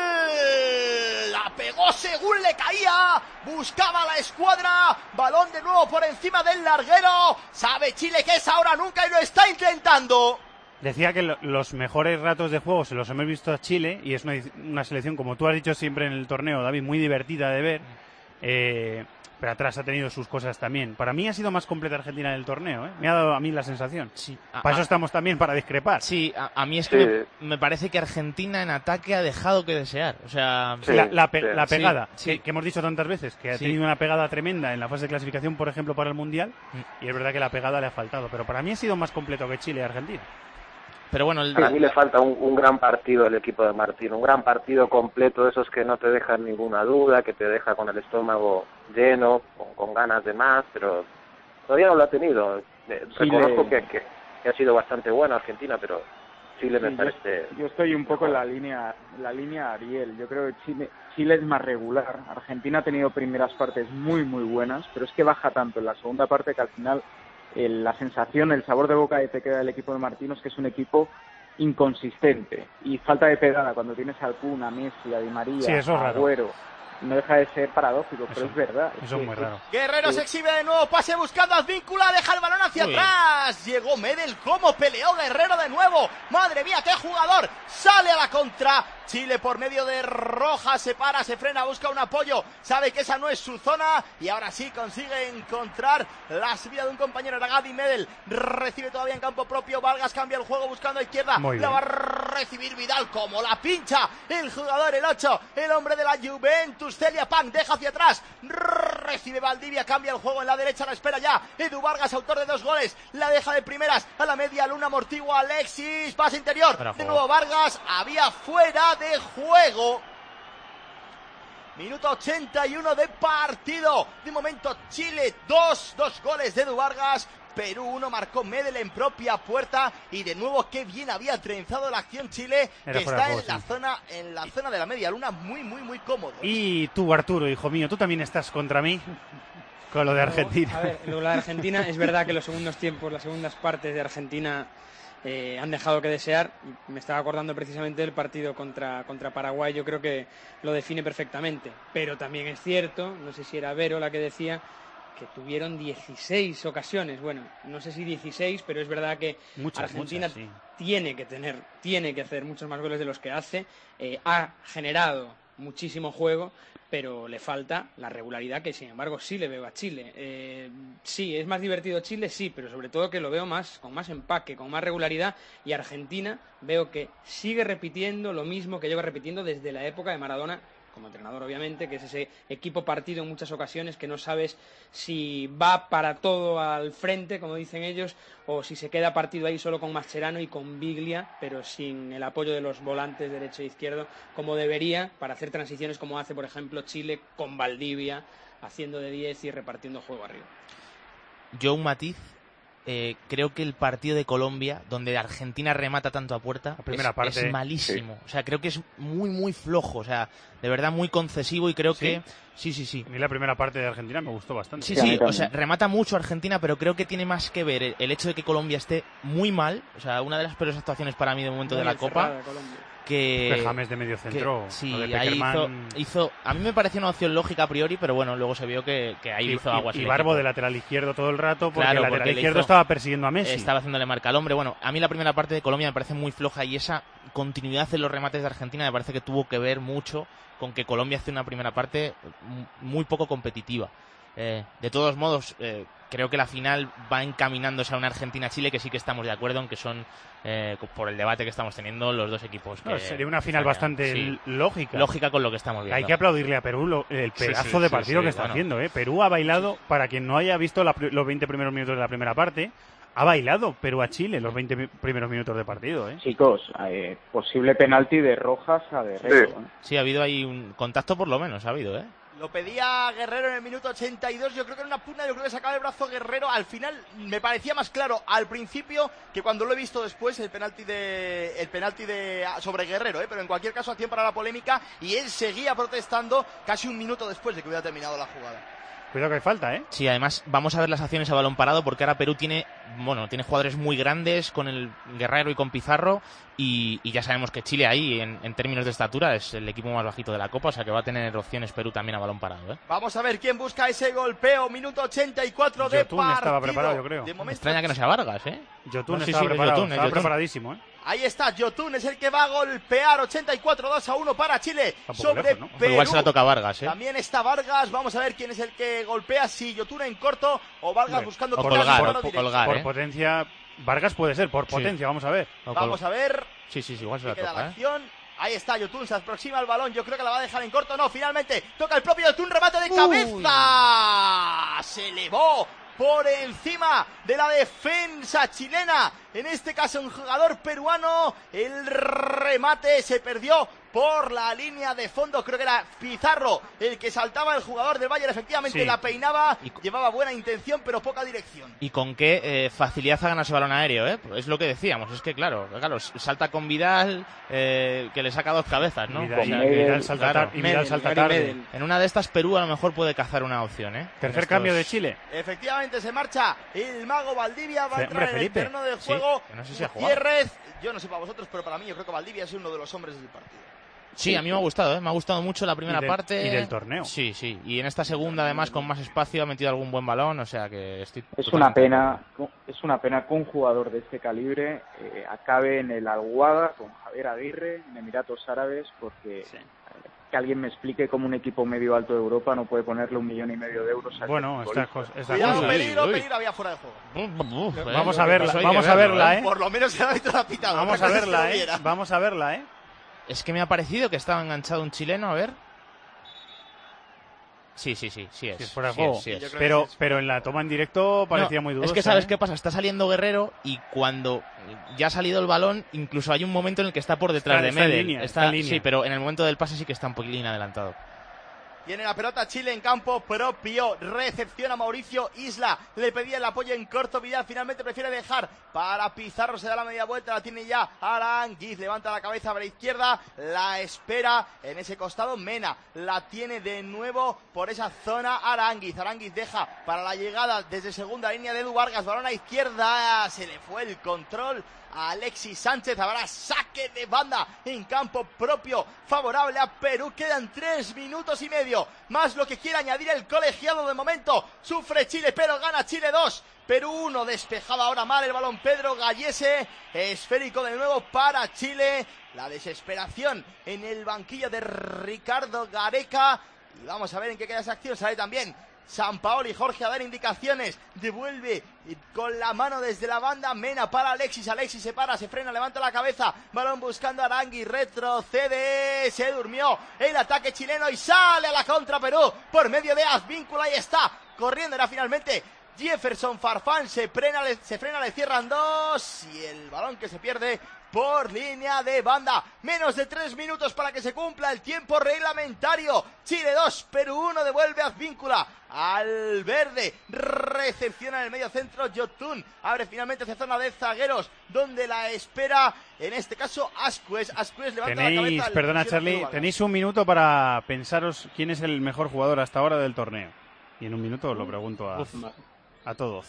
¡Uh! La pegó según le caía, buscaba la escuadra, balón de nuevo por encima del larguero, sabe Chile que es ahora nunca y lo está intentando. Decía que lo, los mejores ratos de juego se los hemos visto a Chile y es una, una selección, como tú has dicho siempre en el torneo, David, muy divertida de ver. Eh, pero atrás ha tenido sus cosas también. Para mí ha sido más completa Argentina en el torneo, ¿eh? Me ha dado a mí la sensación. Sí. Para a, eso estamos también, para discrepar. Sí, a, a mí es que sí. me, me parece que Argentina en ataque ha dejado que desear. O sea, sí, la, la, pe sí. la pegada, sí, que, sí. que hemos dicho tantas veces, que ha sí. tenido una pegada tremenda en la fase de clasificación, por ejemplo, para el Mundial, mm. y es verdad que la pegada le ha faltado. Pero para mí ha sido más completo que Chile y Argentina. Pero bueno, el... a mí le falta un, un gran partido al equipo de Martín, un gran partido completo, de esos que no te dejan ninguna duda, que te deja con el estómago lleno, con, con ganas de más, pero todavía no lo ha tenido. Eh, reconozco que, que, que ha sido bastante bueno Argentina, pero Chile me sí, parece... Yo, yo estoy un poco en la línea, la línea Ariel, yo creo que Chile, Chile es más regular, Argentina ha tenido primeras partes muy muy buenas, pero es que baja tanto en la segunda parte que al final el, la sensación, el sabor de boca que te queda del equipo de Martino es que es un equipo inconsistente y falta de pegada cuando tienes al Kun, a Messi, a Di María, sí, eso es a Agüero. No deja de ser paradójico, eso, pero es verdad. Eso es, es muy raro. Guerrero se exhibe de nuevo, pase buscando a Advíncula, deja el balón hacia Uy. atrás. Llegó Medel, cómo peleó Guerrero de nuevo. Madre mía, qué jugador. Sale a la contra. Chile por medio de Rojas, se para, se frena, busca un apoyo. Sabe que esa no es su zona y ahora sí consigue encontrar la subida de un compañero. Era Gadi Medel. Recibe todavía en campo propio. Vargas cambia el juego buscando a izquierda. La va a recibir Vidal como la pincha. El jugador, el ocho, el hombre de la Juventus. Celia Pan deja hacia atrás, recibe Valdivia, cambia el juego en la derecha, la espera ya Edu Vargas, autor de dos goles, la deja de primeras a la media luna, amortigua Alexis, pase interior, de nuevo Vargas, había fuera de juego. Minuto ochenta y uno de partido, de momento Chile dos, dos goles de Edu Vargas, Perú uno, marcó Medel en propia puerta y de nuevo qué bien había trenzado la acción Chile, Era que está en sí. la zona en la zona de la media luna, muy muy muy cómodo. Y tú, Arturo, hijo mío, tú también estás contra mí con lo de Argentina. No, a ver, lo de Argentina es verdad que los segundos tiempos, las segundas partes de Argentina eh, han dejado que desear. Me estaba acordando precisamente del partido contra, contra Paraguay, yo creo que lo define perfectamente, pero también es cierto, no sé si era Vero la que decía que tuvieron dieciséis ocasiones, bueno, no sé si dieciséis, pero es verdad que muchas, Argentina muchas, sí. tiene que tener, tiene que hacer muchos más goles de los que hace, eh, ha generado muchísimo juego, pero le falta la regularidad que sin embargo sí le veo a Chile. Eh, sí, es más divertido Chile, sí, pero sobre todo que lo veo más con más empaque, con más regularidad, y Argentina veo que sigue repitiendo lo mismo que lleva repitiendo desde la época de Maradona, como entrenador obviamente, que es ese equipo partido en muchas ocasiones que no sabes si va para todo al frente, como dicen ellos, o si se queda partido ahí solo con Mascherano y con Biglia, pero sin el apoyo de los volantes derecho e izquierdo, como debería, para hacer transiciones como hace, por ejemplo, Chile con Valdivia, haciendo de diez y repartiendo juego arriba. Yo un matiz. Eh, creo que el partido de Colombia, donde Argentina remata tanto a puerta, primera es, parte, es malísimo. Sí. O sea, creo que es muy, muy flojo. O sea, de verdad muy concesivo y creo ¿Sí? que... Sí, sí, sí. A mí la primera parte de Argentina me gustó bastante. Sí, sí, o sea, remata mucho Argentina, pero creo que tiene más que ver el, el hecho de que Colombia esté muy mal. O sea, una de las peores actuaciones para mí de momento muy de la Copa. De que, que James de medio centro. Que, sí, de ahí hizo, hizo... A mí me parecía una opción lógica a priori, pero bueno, luego se vio que, que ahí y, hizo aguas. Y, y Barbo de lateral izquierdo todo el rato, porque claro, el lateral porque izquierdo hizo, estaba persiguiendo a Messi. Estaba haciéndole marca al hombre. Bueno, a mí la primera parte de Colombia me parece muy floja y esa continuidad en los remates de Argentina me parece que tuvo que ver mucho con que Colombia hace una primera parte muy poco competitiva. Eh, de todos modos, eh, creo que la final va encaminándose a una Argentina-Chile que sí que estamos de acuerdo en que son, eh, por el debate que estamos teniendo, los dos equipos. Que, no, sería una final bastante sí, lógica. Lógica con lo que estamos viendo. Hay que aplaudirle a Perú lo, el pedazo sí, sí, de partido sí, sí, que está bueno. haciendo. ¿eh? Perú ha bailado, para quien no haya visto la, los veinte primeros minutos de la primera parte, ha bailado Perú a Chile los veinte primeros minutos de partido. ¿eh? Chicos, eh, posible penalti de Rojas a Guerrero. Sí. ¿eh? Sí, ha habido ahí un contacto por lo menos, ha habido, ¿eh? Lo pedía Guerrero en el minuto ochenta y dos, yo creo que era una pugna, yo creo que sacaba el brazo Guerrero, al final me parecía más claro al principio que cuando lo he visto después el penalti de el penalti de sobre Guerrero, ¿eh? Pero en cualquier caso acción para la polémica y él seguía protestando casi un minuto después de que hubiera terminado la jugada. Cuidado que hay falta, ¿eh? Sí, además vamos a ver las acciones a balón parado porque ahora Perú tiene, bueno, tiene jugadores muy grandes con el Guerrero y con Pizarro y, y ya sabemos que Chile ahí en, en términos de estatura es el equipo más bajito de la Copa, o sea que va a tener opciones Perú también a balón parado, ¿eh? Vamos a ver quién busca ese golpeo, minuto ochenta y cuatro de Yotun partido. estaba preparado, yo creo. De momento... Me extraña que no sea Vargas, ¿eh? Yotun no, estaba sí, sí, preparado, Yotun, estaba Yotun. preparadísimo, ¿eh? Ahí está, Yotun es el que va a golpear, ochenta y cuatro, dos a uno para Chile sobre lejos, ¿no? Perú. Igual se la toca a Vargas, ¿eh? También está Vargas, vamos a ver quién es el que golpea, si Yotun en corto o Vargas Hombre, buscando o colgar, por, por, colgar, por ¿eh? potencia, Vargas puede ser, por potencia, sí. Vamos a ver. Vamos a ver. Sí, sí, sí, igual se la toca, la ¿eh? acción. Ahí está Yotun, se aproxima al balón, yo creo que la va a dejar en corto, no, finalmente toca el propio Yotun, remate de cabeza, Uy. Se elevó por encima de la defensa chilena, en este caso un jugador peruano, el remate se perdió por la línea de fondo. Creo que era Pizarro el que saltaba, el jugador del Bayern, efectivamente Sí. la peinaba, llevaba buena intención pero poca dirección. Y con qué eh, facilidad ha ganado ese balón aéreo, ¿eh? Es lo que decíamos, es que claro, claro salta con Vidal, eh, que le saca dos cabezas, ¿no? Vidal, O sea, y que- Vidal salta claro. tar- y Vidal salta tarde. En una de estas Perú a lo mejor puede cazar una opción, ¿eh? Tercer Estos- cambio de Chile. Efectivamente se marcha el mago Valdivia, va a Fe- entrar hombre, en el Felipe. terreno de Sí, juego. que no sé si ha jugado. Gutiérrez, yo no sé para vosotros, pero para mí yo creo que Valdivia es uno de los hombres del partido. Sí, a mí me ha gustado, ¿eh? Me ha gustado mucho la primera Y del- parte. y del torneo. Sí, sí. Y en esta segunda, además, con más espacio, ha metido algún buen balón, o sea que estoy... Es una totalmente- pena, es una pena que un jugador de este calibre eh, acabe en el Al-Wahda con Javier Aguirre en Emiratos Árabes, porque eh, que alguien me explique cómo un equipo medio alto de Europa no puede ponerle un millón y medio de euros a Bueno, este estas futbolista. cosas. estas Cuidado, cosas. peligro, uy. peligro, había fuera de juego. Vamos lo a que verla, pasó hay vamos que a verlo, verla, ¿eh? ¿eh? Por lo menos el árbitro ha pitado. Vamos otra a cosa es que verla, lo ¿eh? viera. Vamos a verla, ¿eh? Es que me ha parecido que estaba enganchado un chileno, a ver. Sí, sí, sí, sí es. Si es fuera de sí juego. es, sí es. Pero, pero en la toma en directo parecía No, muy dudosa. Es que sabes ¿eh? qué pasa, está saliendo Guerrero y cuando ya ha salido el balón, incluso hay un momento en el que está por detrás Está- de está en Medel. línea, está en línea. Sí, pero en el momento del pase sí que está un poquitín adelantado. Tiene la pelota Chile en campo propio, recepciona Mauricio Isla, le pedía el apoyo en corto, Vidal finalmente prefiere dejar para Pizarro, se da la media vuelta, la tiene ya Aránguiz, levanta la cabeza para la izquierda, la espera en ese costado Mena, la tiene de nuevo por esa zona Aránguiz, Aránguiz deja para la llegada desde segunda línea de Edu Vargas, balón a izquierda, se le fue el control a Alexis Sánchez, habrá saque de banda en campo propio, favorable a Perú, quedan tres minutos y medio, más lo que quiere añadir el colegiado de momento, sufre Chile, pero gana Chile dos, Perú uno, despejaba ahora mal el balón Pedro Gallese, esférico de nuevo para Chile, la desesperación en el banquillo de Ricardo Gareca, y vamos a ver en qué queda esa acción, sale también Sampaoli, Jorge a dar indicaciones, devuelve con la mano desde la banda, Mena para Alexis, Alexis se para, se frena, levanta la cabeza, balón buscando a Arangui, retrocede, se durmió el ataque chileno y sale a la contra Perú por medio de Advíncula, y está corriendo, era finalmente Jefferson Farfán, se frena, le, se frena, le cierran dos y el balón que se pierde por línea de banda. Menos de tres minutos para que se cumpla el tiempo reglamentario. Chile dos, Perú uno, devuelve Advíncula al verde. Recepciona en el medio centro Yotun. Abre finalmente hacia zona de zagueros, donde la espera, en este caso, Ascuez. Ascuez levanta Tenéis, la cabeza. perdona le pusieron Charlie, Vargas. tenéis un minuto para pensaros quién es el mejor jugador hasta ahora del torneo. Y en un minuto os lo pregunto a, a todos.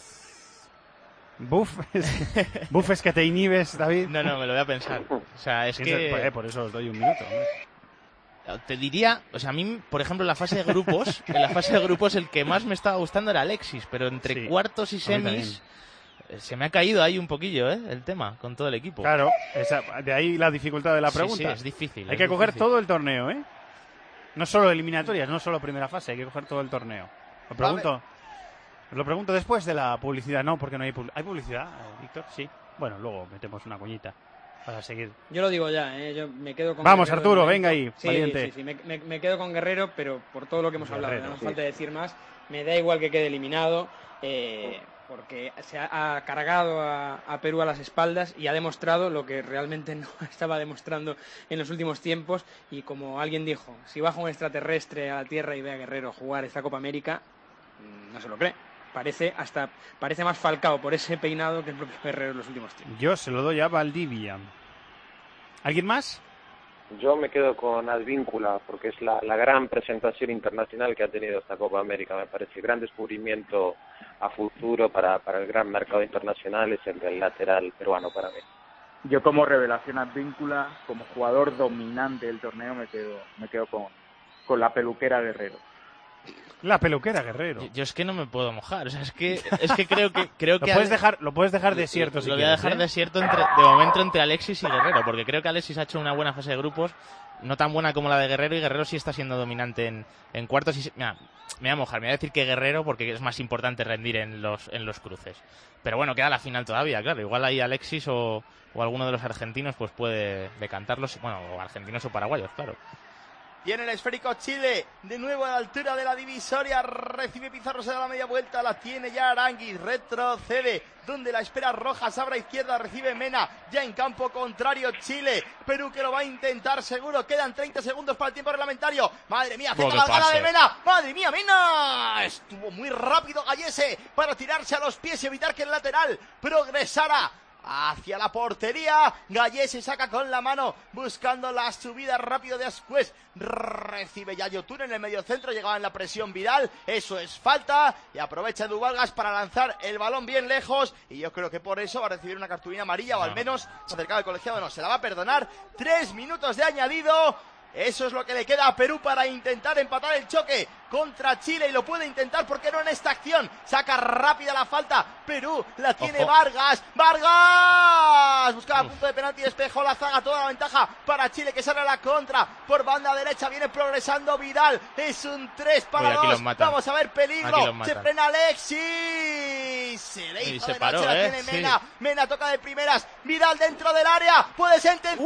Buf, es, buf es que te inhibes, David. No, no, me lo voy a pensar. O sea, es Piensa- que... eh, por eso os doy un minuto. hombre. Te diría, o sea, a mí, por ejemplo, en la fase de grupos, en la fase de grupos el que más me estaba gustando era Alexis, pero entre Sí, cuartos y a mí semis eh, se me ha caído ahí un poquillo, ¿eh? El tema, con todo el equipo. Claro, esa- de ahí la dificultad de la Sí, pregunta. sí, es difícil, Hay es que coger difícil. todo el torneo, ¿eh? No solo eliminatorias, no solo primera fase, hay que coger todo el torneo. Lo pregunto, lo pregunto después de la publicidad, no, porque no hay publicidad. ¿Hay publicidad, eh, Víctor? Sí. Bueno, luego metemos una coñita para seguir. Yo lo digo ya, ¿eh? Yo me quedo con Vamos, Guerrero de Arturo, momento. venga ahí, Sí, valiente. sí, sí, me, me- me quedo con Guerrero, pero por todo lo que hemos hablado, Guerrero, no hace sí. falta decir más. Me da igual que quede eliminado, eh, porque se ha, ha cargado a, a Perú a las espaldas y ha demostrado lo que realmente no estaba demostrando en los últimos tiempos. Y como alguien dijo, si baja un extraterrestre a la Tierra y ve a Guerrero jugar esta Copa América, mm, no se lo cree. Parece hasta parece más Falcao por ese peinado que el propio Guerrero en los últimos tiempos. Yo se lo doy a Valdivia. ¿Alguien más? Yo me quedo con Advíncula porque es la, la gran presentación internacional que ha tenido esta Copa América. Me parece gran descubrimiento a futuro para, para el gran mercado internacional, es el del lateral peruano para mí. Yo como revelación Advíncula, como jugador dominante del torneo, me quedo, me quedo con, con la peluquera Guerrero. La peluquera, Guerrero. Yo, yo es que no me puedo mojar, o sea, es que es que creo que creo Lo que puedes Ale- dejar, lo puedes dejar desierto si lo voy a quieres, dejar ¿eh? desierto entre, de momento entre Alexis y Guerrero, porque creo que Alexis ha hecho una buena fase de grupos, no tan buena como la de Guerrero, y Guerrero sí está siendo dominante en, en cuartos. Y se- mira, me voy a mojar, me voy a decir que Guerrero porque es más importante rendir en los en los cruces. Pero bueno, queda la final todavía, claro. Igual ahí Alexis o, o alguno de los argentinos pues puede decantarlos, bueno, o argentinos o paraguayos, claro. Tiene el esférico Chile, de nuevo a la altura de la divisoria, recibe Pizarro, se da la media vuelta, la tiene ya Aránguiz, retrocede, donde la espera Rojas, abra izquierda, recibe Mena, ya en campo contrario Chile, Perú que lo va a intentar seguro, quedan treinta segundos para el tiempo reglamentario, madre mía, hace Oh, cabalgada de Mena, madre mía, Mena, estuvo muy rápido Gallese para tirarse a los pies y evitar que el lateral progresara hacia la portería. Gallese saca con la mano buscando la subida rápido de Ascués, recibe ya Yotun en el medio centro, llegaba en la presión Vidal, eso es falta y aprovecha Edu Vargas para lanzar el balón bien lejos y yo creo que por eso va a recibir una cartulina amarilla o al menos acercado al colegiado, no, se la va a perdonar. Tres minutos de añadido. Eso es lo que le queda a Perú para intentar empatar el choque contra Chile y lo puede intentar, ¿por qué no en esta acción? Saca rápida la falta, Perú la tiene Ojo. Vargas, Vargas buscaba punto de penalti, despejó la zaga, toda la ventaja para Chile que sale a la contra, por banda derecha viene progresando Vidal, es un tres para dos, vamos a ver peligro, se frena Alexis, se le hizo se de paró, noche, eh, la tiene sí. Mena, Mena toca de primeras, Vidal dentro del área, puede sentenciar.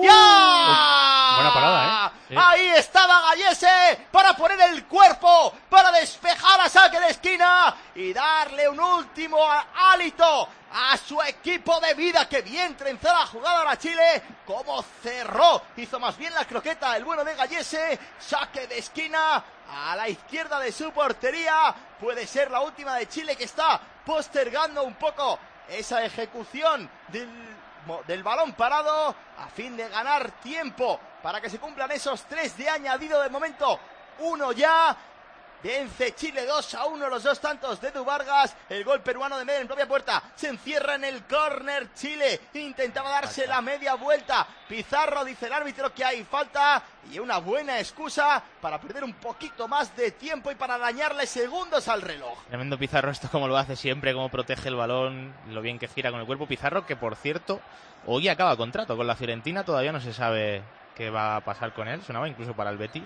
Uh, buena parada, eh. Sí. Ahí estaba Gallese para poner el cuerpo, para despejar a saque de esquina y darle un último hálito a su equipo de vida. Que bien trenzada la jugada a Chile, como cerró, hizo más bien la croqueta el bueno de Gallese, saque de esquina a la izquierda de su portería, puede ser la última de Chile que está postergando un poco esa ejecución del, del balón parado a fin de ganar tiempo para que se cumplan esos tres de añadido. De momento uno ya, vence Chile dos a uno, los dos tantos de Edu Vargas, el gol peruano de media en propia puerta, se encierra en el córner Chile, intentaba darse la media vuelta, Pizarro dice el árbitro que hay falta y una buena excusa para perder un poquito más de tiempo y para dañarle segundos al reloj. Tremendo Pizarro, esto como lo hace siempre, como protege el balón, lo bien que gira con el cuerpo. Pizarro que por cierto hoy acaba contrato con la Fiorentina, todavía no se sabe qué va a pasar con él, sonaba incluso para el Betis.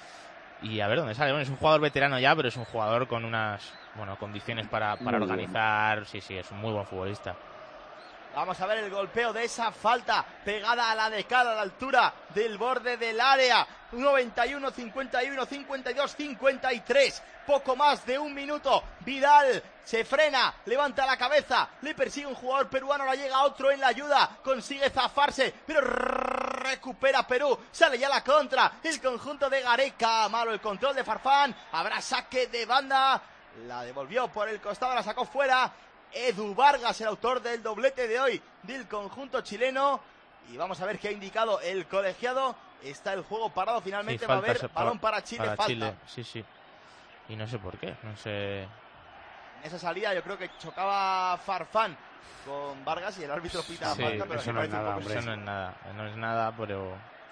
Y a ver dónde sale. Bueno, es un jugador veterano ya, pero es un jugador con unas, bueno, condiciones para, para organizar. Sí, sí, es un muy buen futbolista. Vamos a ver el golpeo de esa falta pegada a la de cara a la altura del borde del área. noventa y uno, cincuenta y uno, cincuenta y dos, cincuenta y tres. Poco más de un minuto. Vidal se frena, levanta la cabeza, le persigue un jugador peruano, la llega otro en la ayuda, consigue zafarse, pero recupera Perú, sale ya la contra, el conjunto de Gareca, malo el control de Farfán, habrá saque de banda, la devolvió por el costado, la sacó fuera Edu Vargas, el autor del doblete de hoy del conjunto chileno, y vamos a ver qué ha indicado el colegiado. Está el juego parado, finalmente sí, va a haber balón para Chile, para falta. Chile. Sí, sí. Y no sé por qué, no sé. Esa salida yo creo que chocaba Farfán con Vargas y el árbitro pita sí, falta, pero eso no es nada, hombre, eso no es nada, no es nada, pero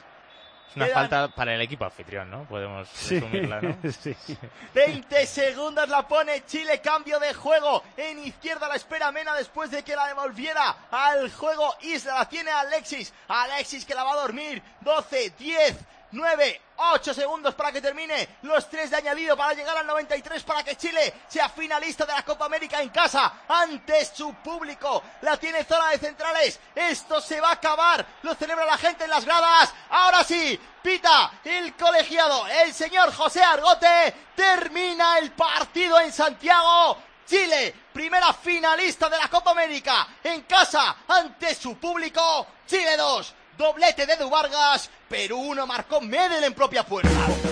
es una Quedan... falta para el equipo anfitrión, ¿no? Podemos sí, resumirla, ¿no? Sí. veinte segundos la pone Chile, cambio de juego, en izquierda la espera Mena después de que la devolviera al juego Isla, la tiene Alexis, Alexis que la va a dormir, doce, diez, nueve, ocho segundos para que termine los tres de añadido para llegar al noventa y tres para que Chile sea finalista de la Copa América en casa ante su público. La tiene zona de centrales, esto se va a acabar, lo celebra la gente en las gradas. Ahora sí, pita el colegiado, el señor José Argote, termina el partido en Santiago. Chile, primera finalista de la Copa América en casa ante su público. Chile dos, doblete de Edu Vargas, Perú uno, marcó Medel en propia puerta.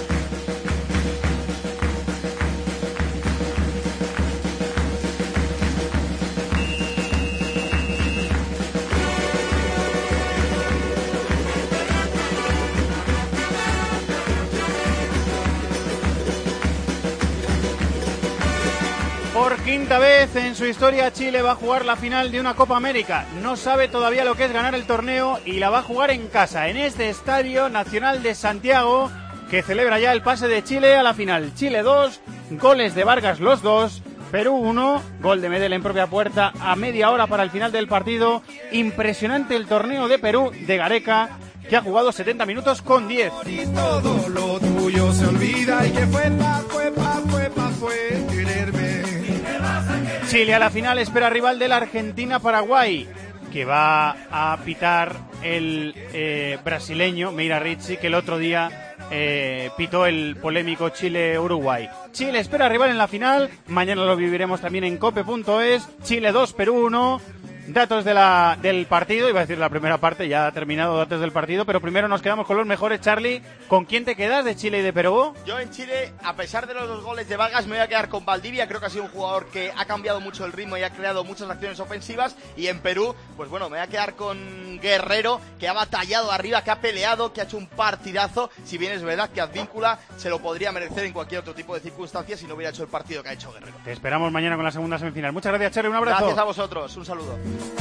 Por quinta vez en su historia Chile va a jugar la final de una Copa América. No sabe todavía lo que es ganar el torneo y la va a jugar en casa, en este Estadio Nacional de Santiago, que celebra ya el pase de Chile a la final. Chile dos, goles de Vargas los dos, Perú uno, gol de Medel en propia puerta a media hora para el final del partido. Impresionante el torneo de Perú de Gareca, que ha jugado setenta minutos con diez. Todo lo tuyo se olvida y que fue pa, fue pa, fue pa, fue quererme. Chile a la final espera rival de la Argentina-Paraguay, que va a pitar el eh, brasileño Meira Ricci, que el otro día eh, pitó el polémico Chile-Uruguay. Chile espera rival en la final, mañana lo viviremos también en cope punto es. Chile dos, Perú uno. Datos de la, del partido, iba a decir la primera parte, ya ha terminado datos del partido, pero primero nos quedamos con los mejores. Charlie, ¿con quién te quedas de Chile y de Perú? Yo en Chile, a pesar de los dos goles de Vargas, me voy a quedar con Valdivia. Creo que ha sido un jugador que ha cambiado mucho el ritmo y ha creado muchas acciones ofensivas. Y en Perú, pues bueno, me voy a quedar con Guerrero, que ha batallado arriba, que ha peleado, que ha hecho un partidazo. Si bien es verdad que Advíncula se lo podría merecer en cualquier otro tipo de circunstancias si no hubiera hecho el partido que ha hecho Guerrero. Te esperamos mañana con la segunda semifinal. Muchas gracias, Charlie, un abrazo. Gracias a vosotros, un saludo.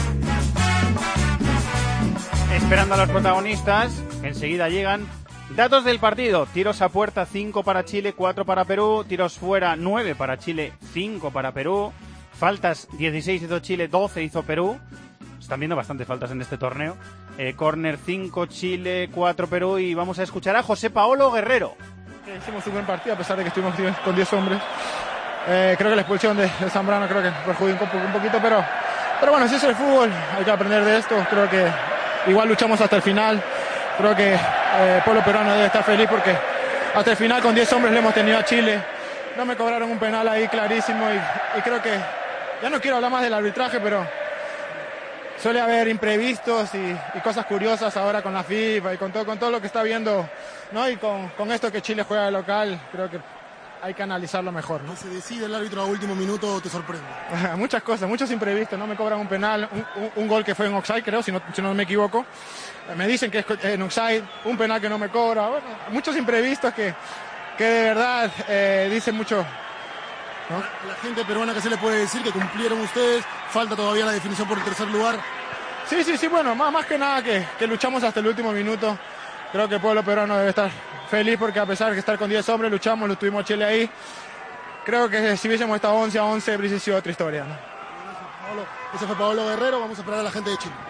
Esperando a los protagonistas, enseguida llegan. Datos del partido: tiros a puerta cinco para Chile, cuatro para Perú. Tiros fuera nueve para Chile, cinco para Perú. Faltas dieciséis hizo Chile, doce hizo Perú. Están viendo bastantes faltas en este torneo. eh, Corner cinco Chile, cuatro Perú. Y vamos a escuchar a José Paolo Guerrero. Hicimos un buen partido a pesar de que estuvimos con diez hombres. eh, Creo que la expulsión de, de Zambrano creo que perjudicó un, un poquito, pero Pero bueno, si es el fútbol, hay que aprender de esto. Creo que igual luchamos hasta el final. Creo que eh, el pueblo peruano debe estar feliz porque hasta el final con diez hombres le hemos tenido a Chile. No me cobraron un penal ahí clarísimo y, y creo que, ya no quiero hablar más del arbitraje, pero suele haber imprevistos y, y cosas curiosas ahora con la FIFA y con todo, con todo lo que está viendo, ¿no? Y con, con esto que Chile juega de local, creo que hay que analizarlo mejor, ¿no? ¿Se decide el árbitro a último minuto o te sorprende? Muchas cosas, muchos imprevistos, ¿no? Me cobran un penal, un, un, un gol que fue en offside, creo, si no, si no me equivoco. Me dicen que es en offside, un penal que no me cobra. Bueno, muchos imprevistos que, que de verdad eh, dicen mucho, ¿no? La gente peruana, que se le puede decir que cumplieron ustedes, falta todavía la definición por el tercer lugar. Sí, sí, sí, bueno, más, más que nada que, que luchamos hasta el último minuto. Creo que el pueblo peruano debe estar feliz porque a pesar de estar con diez hombres, luchamos, lo tuvimos Chile ahí. Creo que si hubiésemos estado once a once, hubiese sido otra historia, ¿no? Ese fue Paolo Guerrero, vamos a esperar a la gente de Chile.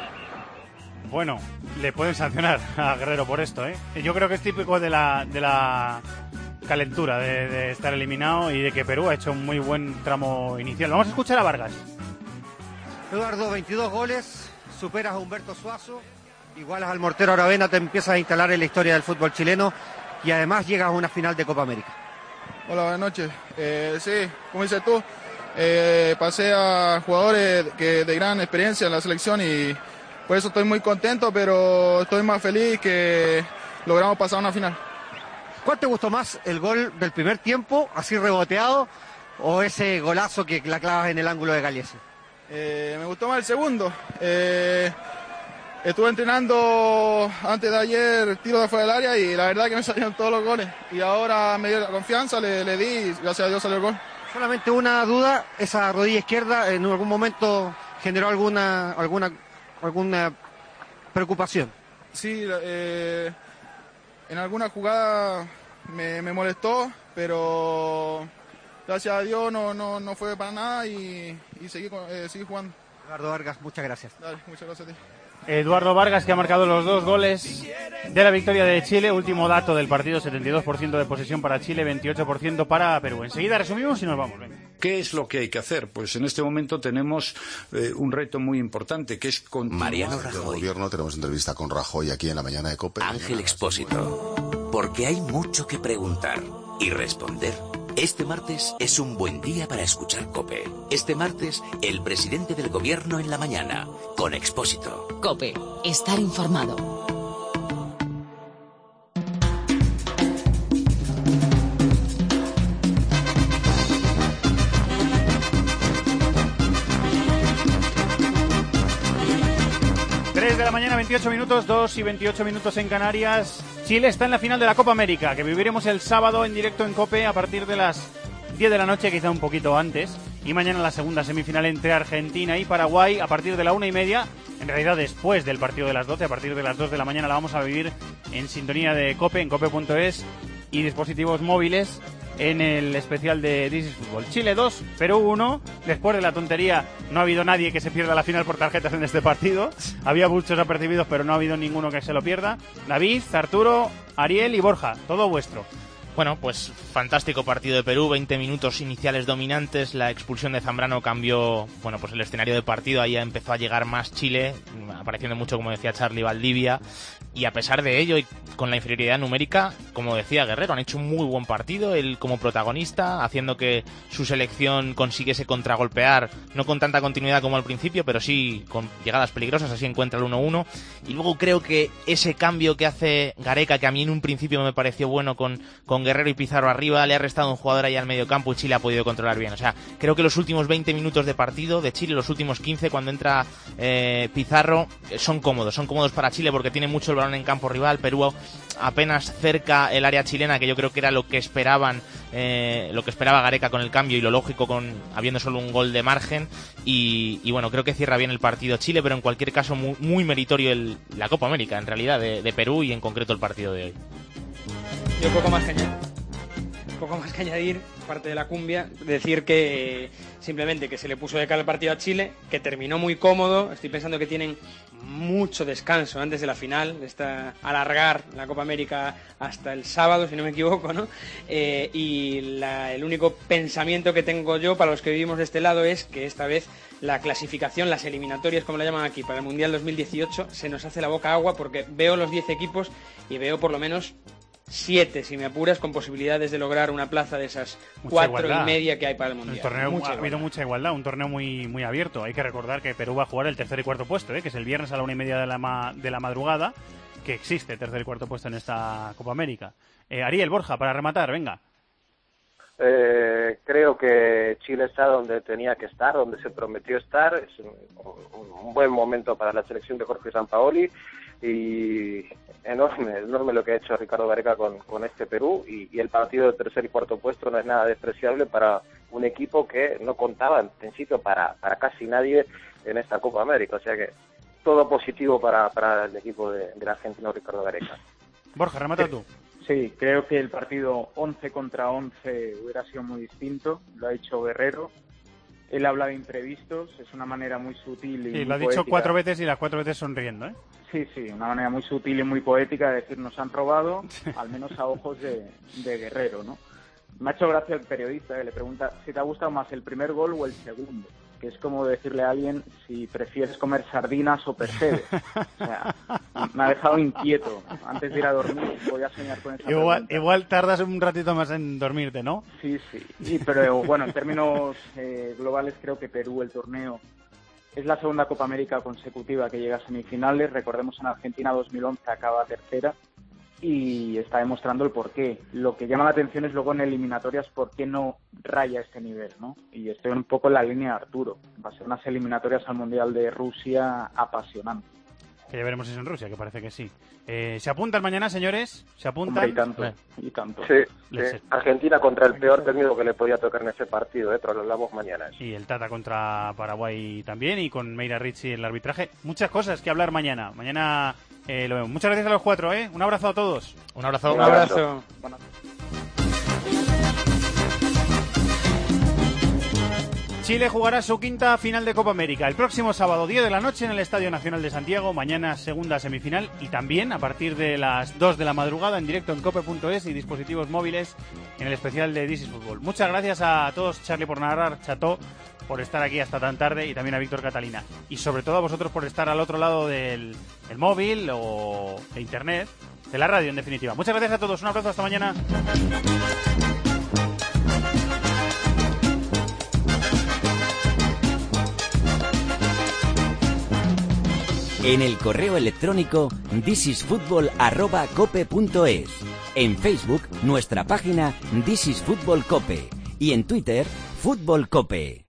Bueno, le pueden sancionar a Guerrero por esto, ¿eh? Yo creo que es típico de la, de la calentura, de, de estar eliminado y de que Perú ha hecho un muy buen tramo inicial. Vamos a escuchar a Vargas. Eduardo, veintidós goles, superas a Humberto Suazo, igualas al Mortero Aravena, te empiezas a instalar en la historia del fútbol chileno y además llegas a una final de Copa América. Hola, buenas noches. Eh, sí, como dices tú, eh, pasé a jugadores que de gran experiencia en la selección y por eso estoy muy contento, pero estoy más feliz que logramos pasar a una final. ¿Cuál te gustó más, el gol del primer tiempo, así reboteado, o ese golazo que la clavas en el ángulo de Gallese? Eh, me gustó más el segundo. Eh, estuve entrenando antes de ayer tiro de fuera del área y la verdad que me salieron todos los goles. Y ahora me dio la confianza, le, le di y gracias a Dios salió el gol. Solamente una duda, esa rodilla izquierda en algún momento generó alguna alguna alguna preocupación. Sí, eh, en alguna jugada me, me molestó, pero gracias a Dios no, no, no fue para nada y, y seguí, eh, seguí jugando. Eduardo Vargas, muchas gracias. Dale, muchas gracias a ti. Eduardo Vargas, que ha marcado los dos goles de la victoria de Chile. Último dato del partido: setenta y dos por ciento de posesión para Chile, veintiocho por ciento para Perú. Enseguida resumimos y nos vamos. Venga. ¿Qué es lo que hay que hacer? Pues en este momento tenemos eh, un reto muy importante, que es continuar. Mariano Rajoy. El gobierno, tenemos entrevista con Rajoy aquí en la mañana de COPE. Ángel Expósito. Porque hay mucho que preguntar y responder. Este martes es un buen día para escuchar COPE. Este martes, el presidente del gobierno en la mañana, con Expósito. COPE. Estar informado. tres de la mañana, veintiocho minutos, dos y veintiocho minutos en Canarias. Chile está en la final de la Copa América, que viviremos el sábado en directo en COPE a partir de las diez de la noche, quizá un poquito antes. Y mañana la segunda semifinal entre Argentina y Paraguay a partir de la una y media. En realidad después del partido de las doce, a partir de las dos de la mañana la vamos a vivir en sintonía de COPE, en cope punto es y dispositivos móviles en el especial de This is Football. Chile dos, Perú uno. Después de la tontería, no ha habido nadie que se pierda la final por tarjetas en este partido. Había muchos apercibidos, pero no ha habido ninguno que se lo pierda. David, Arturo, Ariel y Borja, todo vuestro. Bueno, pues fantástico partido de Perú, veinte minutos iniciales dominantes, la expulsión de Zambrano cambió, bueno, pues el escenario de partido, ahí empezó a llegar más Chile, apareciendo mucho, como decía Charlie, Valdivia, y a pesar de ello y con la inferioridad numérica, como decía Guerrero, han hecho un muy buen partido, él como protagonista, haciendo que su selección consiguiese contragolpear, no con tanta continuidad como al principio, pero sí con llegadas peligrosas, así encuentra el uno uno. Y luego creo que ese cambio que hace Gareca, que a mí en un principio me pareció bueno con, con Guerrero y Pizarro arriba, le ha restado un jugador ahí al medio campo y Chile ha podido controlar bien. O sea, creo que los últimos veinte minutos de partido de Chile, los últimos quince, cuando entra eh, Pizarro, son cómodos, son cómodos para Chile porque tiene mucho el balón en campo rival. Perú apenas cerca el área chilena, que yo creo que era lo que esperaban, eh, lo que esperaba Gareca con el cambio y lo lógico con habiendo solo un gol de margen. Y, y bueno, creo que cierra bien el partido Chile, pero en cualquier caso muy, muy meritorio el, la Copa América, en realidad, de, de Perú y en concreto el partido de hoy. Yo poco más que añadir, poco más que añadir, parte de la cumbia, decir que simplemente que se le puso de cara el partido a Chile, que terminó muy cómodo. Estoy pensando que tienen mucho descanso antes de la final, de esta, alargar la Copa América hasta el sábado, si no me equivoco, ¿no? Eh, y la, el único pensamiento que tengo yo para los que vivimos de este lado es que esta vez la clasificación, las eliminatorias, como la llaman aquí, para el Mundial dos mil dieciocho, se nos hace la boca agua porque veo los diez equipos y veo por lo menos siete, si me apuras, con posibilidades de lograr una plaza de esas mucha cuatro igualdad. Y media que hay para el Mundial. El torneo mucha ha habido igualdad. mucha igualdad, un torneo muy muy abierto. Hay que recordar que Perú va a jugar el tercer y cuarto puesto, ¿eh? Que es el viernes a la una y media de la, ma de la madrugada, que existe tercer y cuarto puesto en esta Copa América. Eh, Ariel, Borja, para rematar, venga. Eh, creo que Chile está donde tenía que estar, donde se prometió estar. Es un, un, un buen momento para la selección de Jorge Sampaoli y enorme, enorme lo que ha hecho Ricardo Gareca con, con este Perú y, y el partido de tercer y cuarto puesto no es nada despreciable para un equipo que no contaba en principio para, para casi nadie en esta Copa América, o sea que todo positivo para, para el equipo de, del argentino Ricardo Gareca. Borja, remata tú. Sí, creo que el partido once contra once hubiera sido muy distinto, lo ha dicho Guerrero. Él habla de imprevistos, es una manera muy sutil y sí, muy lo ha dicho poética. cuatro veces y las cuatro veces sonriendo, ¿eh? Sí, sí, una manera muy sutil y muy poética de decir nos han robado, al menos a ojos de, de Guerrero, ¿no? Me ha hecho gracia el periodista que le pregunta si te ha gustado más el primer gol o el segundo, que es como decirle a alguien si prefieres comer sardinas o percebes. O sea, me ha dejado inquieto. Antes de ir a dormir voy a soñar con esa igual, pregunta. igual tardas un ratito más en dormirte, ¿no? Sí, sí, sí, pero bueno, en términos eh, globales creo que Perú, el torneo, es la segunda Copa América consecutiva que llega a semifinales. Recordemos en Argentina dos mil once acaba tercera y está demostrando el porqué. Lo que llama la atención es luego en eliminatorias por qué no raya este nivel, ¿no? Y estoy un poco en la línea de Arturo. Va a ser unas eliminatorias al Mundial de Rusia apasionantes. Que ya veremos si es en Rusia, que parece que sí. Eh, ¿Se apuntan mañana, señores? ¿Se apuntan? Hombre, y tanto, eh. y tanto. Sí, sí. Argentina contra el peor técnico que le podía tocar en ese partido, ¿eh? Pero lo hablamos mañana. Eso. Y el Tata contra Paraguay también, y con Meira Ricci en el arbitraje. Muchas cosas que hablar mañana. Mañana eh, lo vemos. Muchas gracias a los cuatro, ¿eh? Un abrazo a todos. Un abrazo. Un abrazo. Un abrazo. Chile jugará su quinta final de Copa América el próximo sábado diez de la noche en el Estadio Nacional de Santiago. Mañana segunda semifinal y también a partir de las dos de la madrugada en directo en cope punto es y dispositivos móviles en el especial de This is Football. Muchas gracias a todos, Charlie por narrar, Chato por estar aquí hasta tan tarde y también a Víctor Catalina. Y sobre todo a vosotros por estar al otro lado del, del móvil o de internet, de la radio en definitiva. Muchas gracias a todos, un abrazo, hasta mañana. En el correo electrónico thisisfutbol arroba cope punto es. En Facebook, nuestra página This is Fútbol Cope. Y en Twitter, Fútbol Cope.